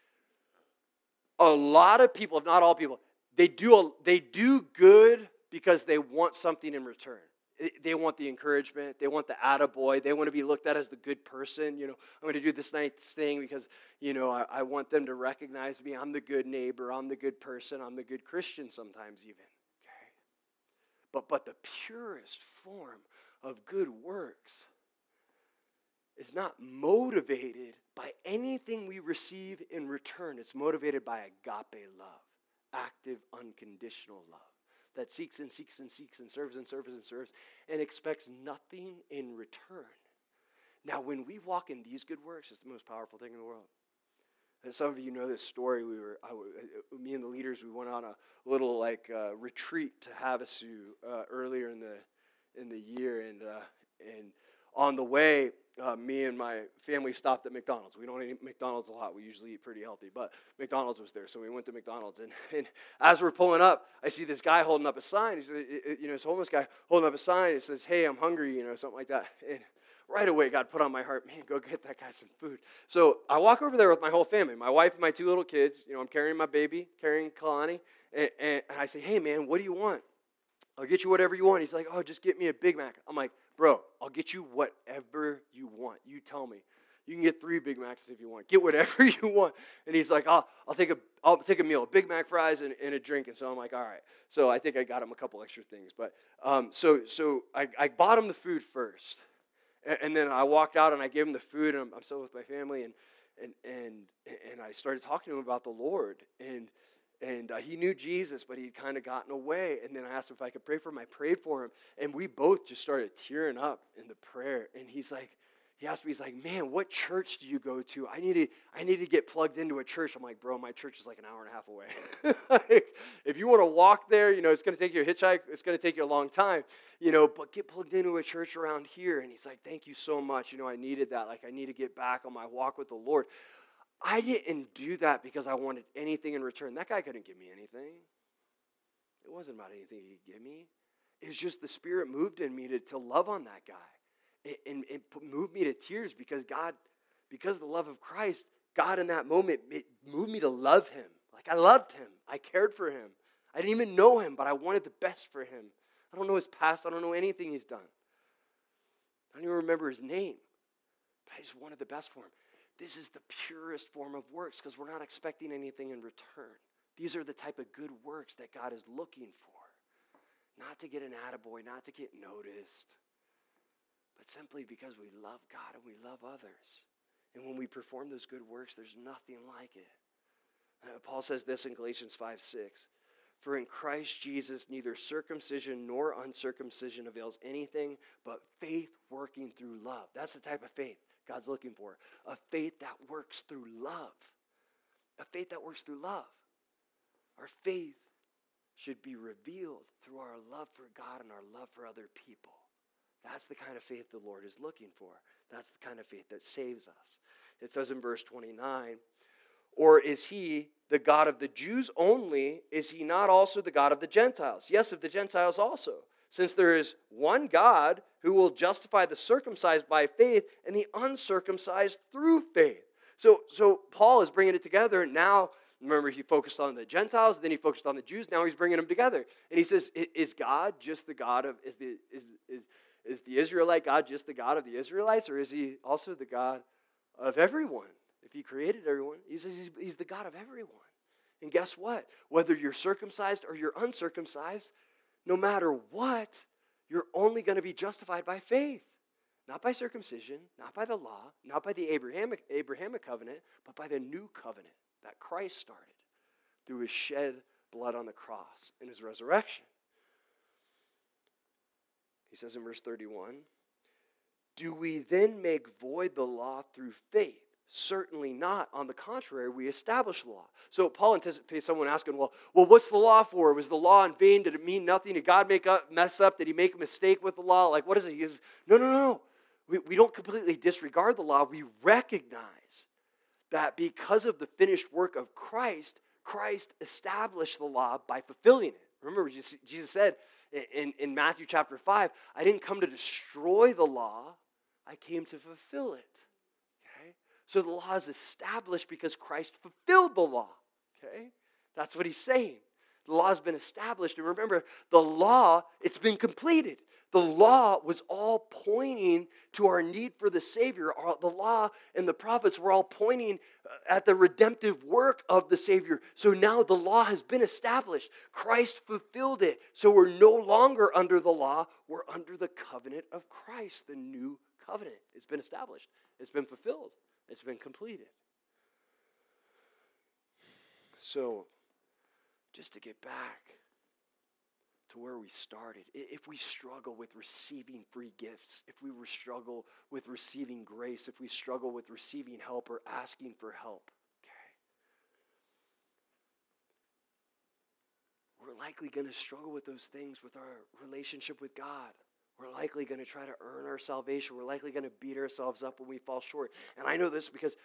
A lot of people, if not all people, they do good because they want something in return. They want the encouragement. They want the attaboy. They want to be looked at as the good person. I'm going to do this nice thing because, I want them to recognize me. I'm the good neighbor. I'm the good person. I'm the good Christian sometimes even. Okay? But the purest form of good works is not motivated by anything we receive in return. It's motivated by agape love, active, unconditional love that seeks and seeks and seeks and serves and serves and serves and expects nothing in return. Now, when we walk in these good works, it's the most powerful thing in the world. And some of you know this story. Me and the leaders, we went on a little retreat to Havasu earlier in the year, and on the way, me and my family stopped at McDonald's. We don't eat McDonald's a lot. We usually eat pretty healthy, but McDonald's was there, so we went to McDonald's. And as we're pulling up, I see this guy holding up a sign. He's this homeless guy holding up a sign. It says, "Hey, I'm hungry," something like that. And right away, God put on my heart, man, go get that guy some food. So I walk over there with my whole family, my wife and my 2 little kids. I'm carrying my baby, carrying Kalani. And I say, hey, man, what do you want? I'll get you whatever you want. He's like, oh, just get me a Big Mac. I'm like, bro, I'll get you whatever you want. You tell me. You can get 3 Big Macs if you want. Get whatever you want. And he's like, I'll take a meal, a Big Mac, fries, and a drink. And so I'm like, all right. So I think I got him a couple extra things. But so I bought him the food first. And then I walked out and I gave him the food. And I'm still with my family. And I started talking to him about the Lord. And he knew Jesus, but he'd kind of gotten away. And then I asked him if I could pray for him. I prayed for him. And we both just started tearing up in the prayer. And he asked me, he's like, man, what church do you go to? I need to get plugged into a church. I'm like, bro, my church is like an hour and a half away. If you want to walk there, it's going to take you a hitchhike. It's going to take you a long time, but get plugged into a church around here. And he's like, thank you so much. I needed that. Like, I need to get back on my walk with the Lord. I didn't do that because I wanted anything in return. That guy couldn't give me anything. It wasn't about anything he could give me. It was just the Spirit moved in me to love on that guy. And it moved me to tears because of the love of Christ, God in that moment, it moved me to love him. Like, I loved him. I cared for him. I didn't even know him, but I wanted the best for him. I don't know his past. I don't know anything he's done. I don't even remember his name, but I just wanted the best for him. This is the purest form of works because we're not expecting anything in return. These are the type of good works that God is looking for. Not to get an attaboy, not to get noticed, but simply because we love God and we love others. And when we perform those good works, there's nothing like it. Paul says this in Galatians 5:6. For in Christ Jesus, neither circumcision nor uncircumcision avails anything, but faith working through love. That's the type of faith God's looking for. A faith that works through love. A faith that works through love. Our faith should be revealed through our love for God and our love for other people. That's the kind of faith the Lord is looking for. That's the kind of faith that saves us. It says in verse 29, or is he the God of the Jews only? Is he not also the God of the Gentiles? Yes, of the Gentiles also. Since there is one God who will justify the circumcised by faith and the uncircumcised through faith. So Paul is bringing it together. Now, remember, he focused on the Gentiles, then he focused on the Jews. Now he's bringing them together. And he says, is God just the God of, is the Israelite God just the God of the Israelites, or is he also the God of everyone? If he created everyone, he says he's the God of everyone. And guess what? Whether you're circumcised or you're uncircumcised, no matter what, you're only going to be justified by faith. Not by circumcision, not by the law, not by the Abrahamic covenant, but by the new covenant that Christ started through his shed blood on the cross and his resurrection. He says in verse 31, do we then make void the law through faith? Certainly not. On the contrary, we establish the law. So Paul anticipates someone asking, well, what's the law for? Was the law in vain? Did it mean nothing? Did God mess up? Did he make a mistake with the law? Like, what is it? He says, no. We don't completely disregard the law. We recognize that because of the finished work of Christ, Christ established the law by fulfilling it. Remember, Jesus said in Matthew chapter 5, I didn't come to destroy the law. I came to fulfill it. So the law is established because Christ fulfilled the law. Okay? That's what he's saying. The law has been established. And remember, the law, it's been completed. The law was all pointing to our need for the Savior. The law and the prophets were all pointing at the redemptive work of the Savior. So now the law has been established. Christ fulfilled it. So we're no longer under the law. We're under the covenant of Christ, the new covenant. It's been established. It's been fulfilled. It's been completed. So, just to get back to where we started, if we struggle with receiving free gifts, if we struggle with receiving grace, if we struggle with receiving help or asking for help, we're likely going to struggle with those things with our relationship with God. We're likely going to try to earn our salvation. We're likely going to beat ourselves up when we fall short. And I know this because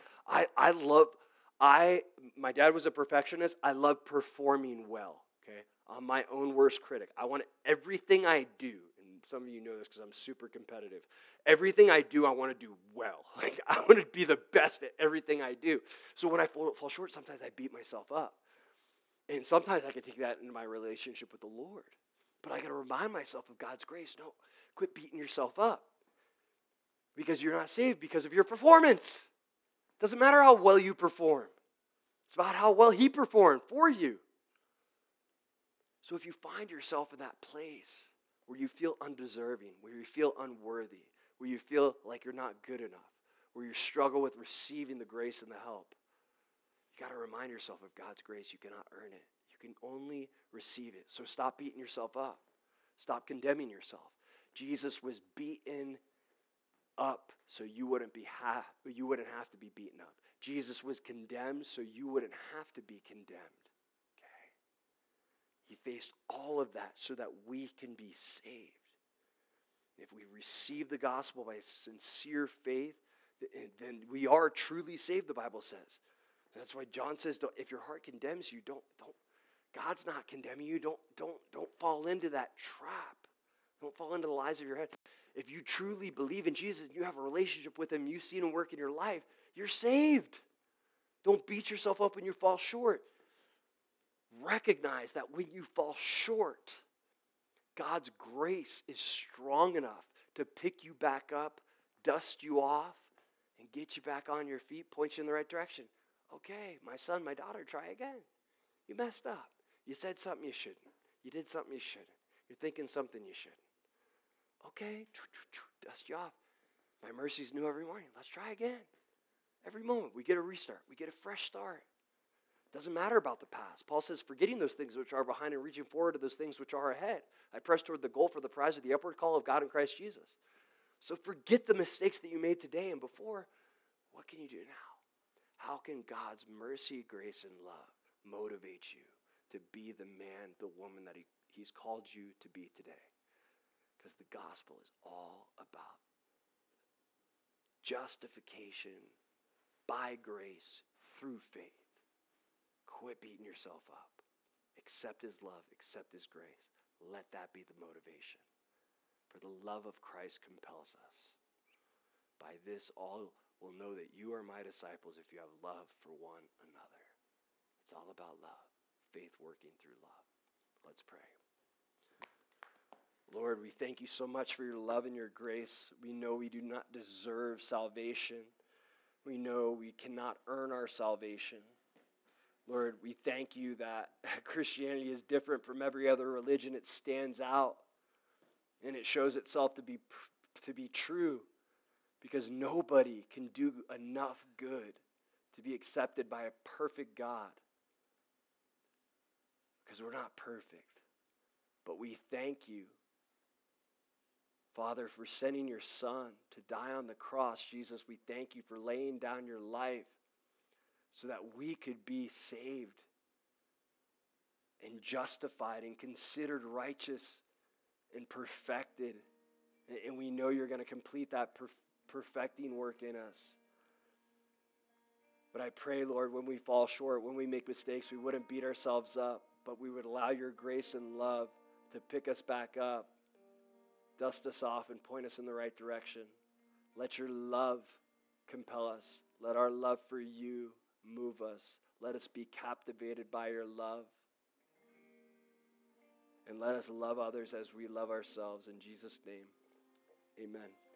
my dad was a perfectionist. I love performing well, okay? I'm my own worst critic. I want everything I do, and some of you know this because I'm super competitive. Everything I do, I want to do well. Like, I want to be the best at everything I do. So when I fall short, sometimes I beat myself up. And sometimes I can take that into my relationship with the Lord. But I got to remind myself of God's grace. No, quit beating yourself up. Because you're not saved because of your performance. Doesn't matter how well you perform. It's about how well He performed for you. So if you find yourself in that place where you feel undeserving, where you feel unworthy, where you feel like you're not good enough, where you struggle with receiving the grace and the help, you got to remind yourself of God's grace. You cannot earn it. You can only receive it. So stop beating yourself up. Stop condemning yourself. Jesus was beaten up so you wouldn't have to be beaten up. Jesus was condemned so you wouldn't have to be condemned. Okay? He faced all of that so that we can be saved. If we receive the gospel by sincere faith, then we are truly saved, the Bible says. That's why John says, if your heart condemns you, don't. God's not condemning you. Don't fall into that trap. Don't fall into the lies of your head. If you truly believe in Jesus, you have a relationship with Him, you've seen Him work in your life, you're saved. Don't beat yourself up when you fall short. Recognize that when you fall short, God's grace is strong enough to pick you back up, dust you off, and get you back on your feet, point you in the right direction. Okay, my son, my daughter, try again. You messed up. You said something you shouldn't. You did something you shouldn't. You're thinking something you shouldn't. Okay, dust you off. My mercy's new every morning. Let's try again. Every moment, we get a restart. We get a fresh start. Doesn't matter about the past. Paul says, forgetting those things which are behind and reaching forward to those things which are ahead. I press toward the goal for the prize of the upward call of God in Christ Jesus. So forget the mistakes that you made today and before. What can you do now? How can God's mercy, grace, and love motivate you to be the man, the woman that He's called you to be today? Because the gospel is all about justification by grace through faith. Quit beating yourself up. Accept His love. Accept His grace. Let that be the motivation. For the love of Christ compels us. By this all will know that you are my disciples if you have love for one another. It's all about love. Faith working through love. Let's pray. Lord, we thank you so much for your love and your grace. We know we do not deserve salvation. We know we cannot earn our salvation. Lord, we thank you that Christianity is different from every other religion. It stands out, and it shows itself to be true, because nobody can do enough good to be accepted by a perfect God, because we're not perfect. But we thank you, Father, for sending your Son to die on the cross. Jesus, we thank you for laying down your life so that we could be saved and justified and considered righteous and perfected. And we know you're going to complete that perfecting work in us. But I pray, Lord, when we fall short, when we make mistakes, we wouldn't beat ourselves up, but we would allow your grace and love to pick us back up, dust us off, and point us in the right direction. Let your love compel us. Let our love for you move us. Let us be captivated by your love. And let us love others as we love ourselves. In Jesus' name, amen.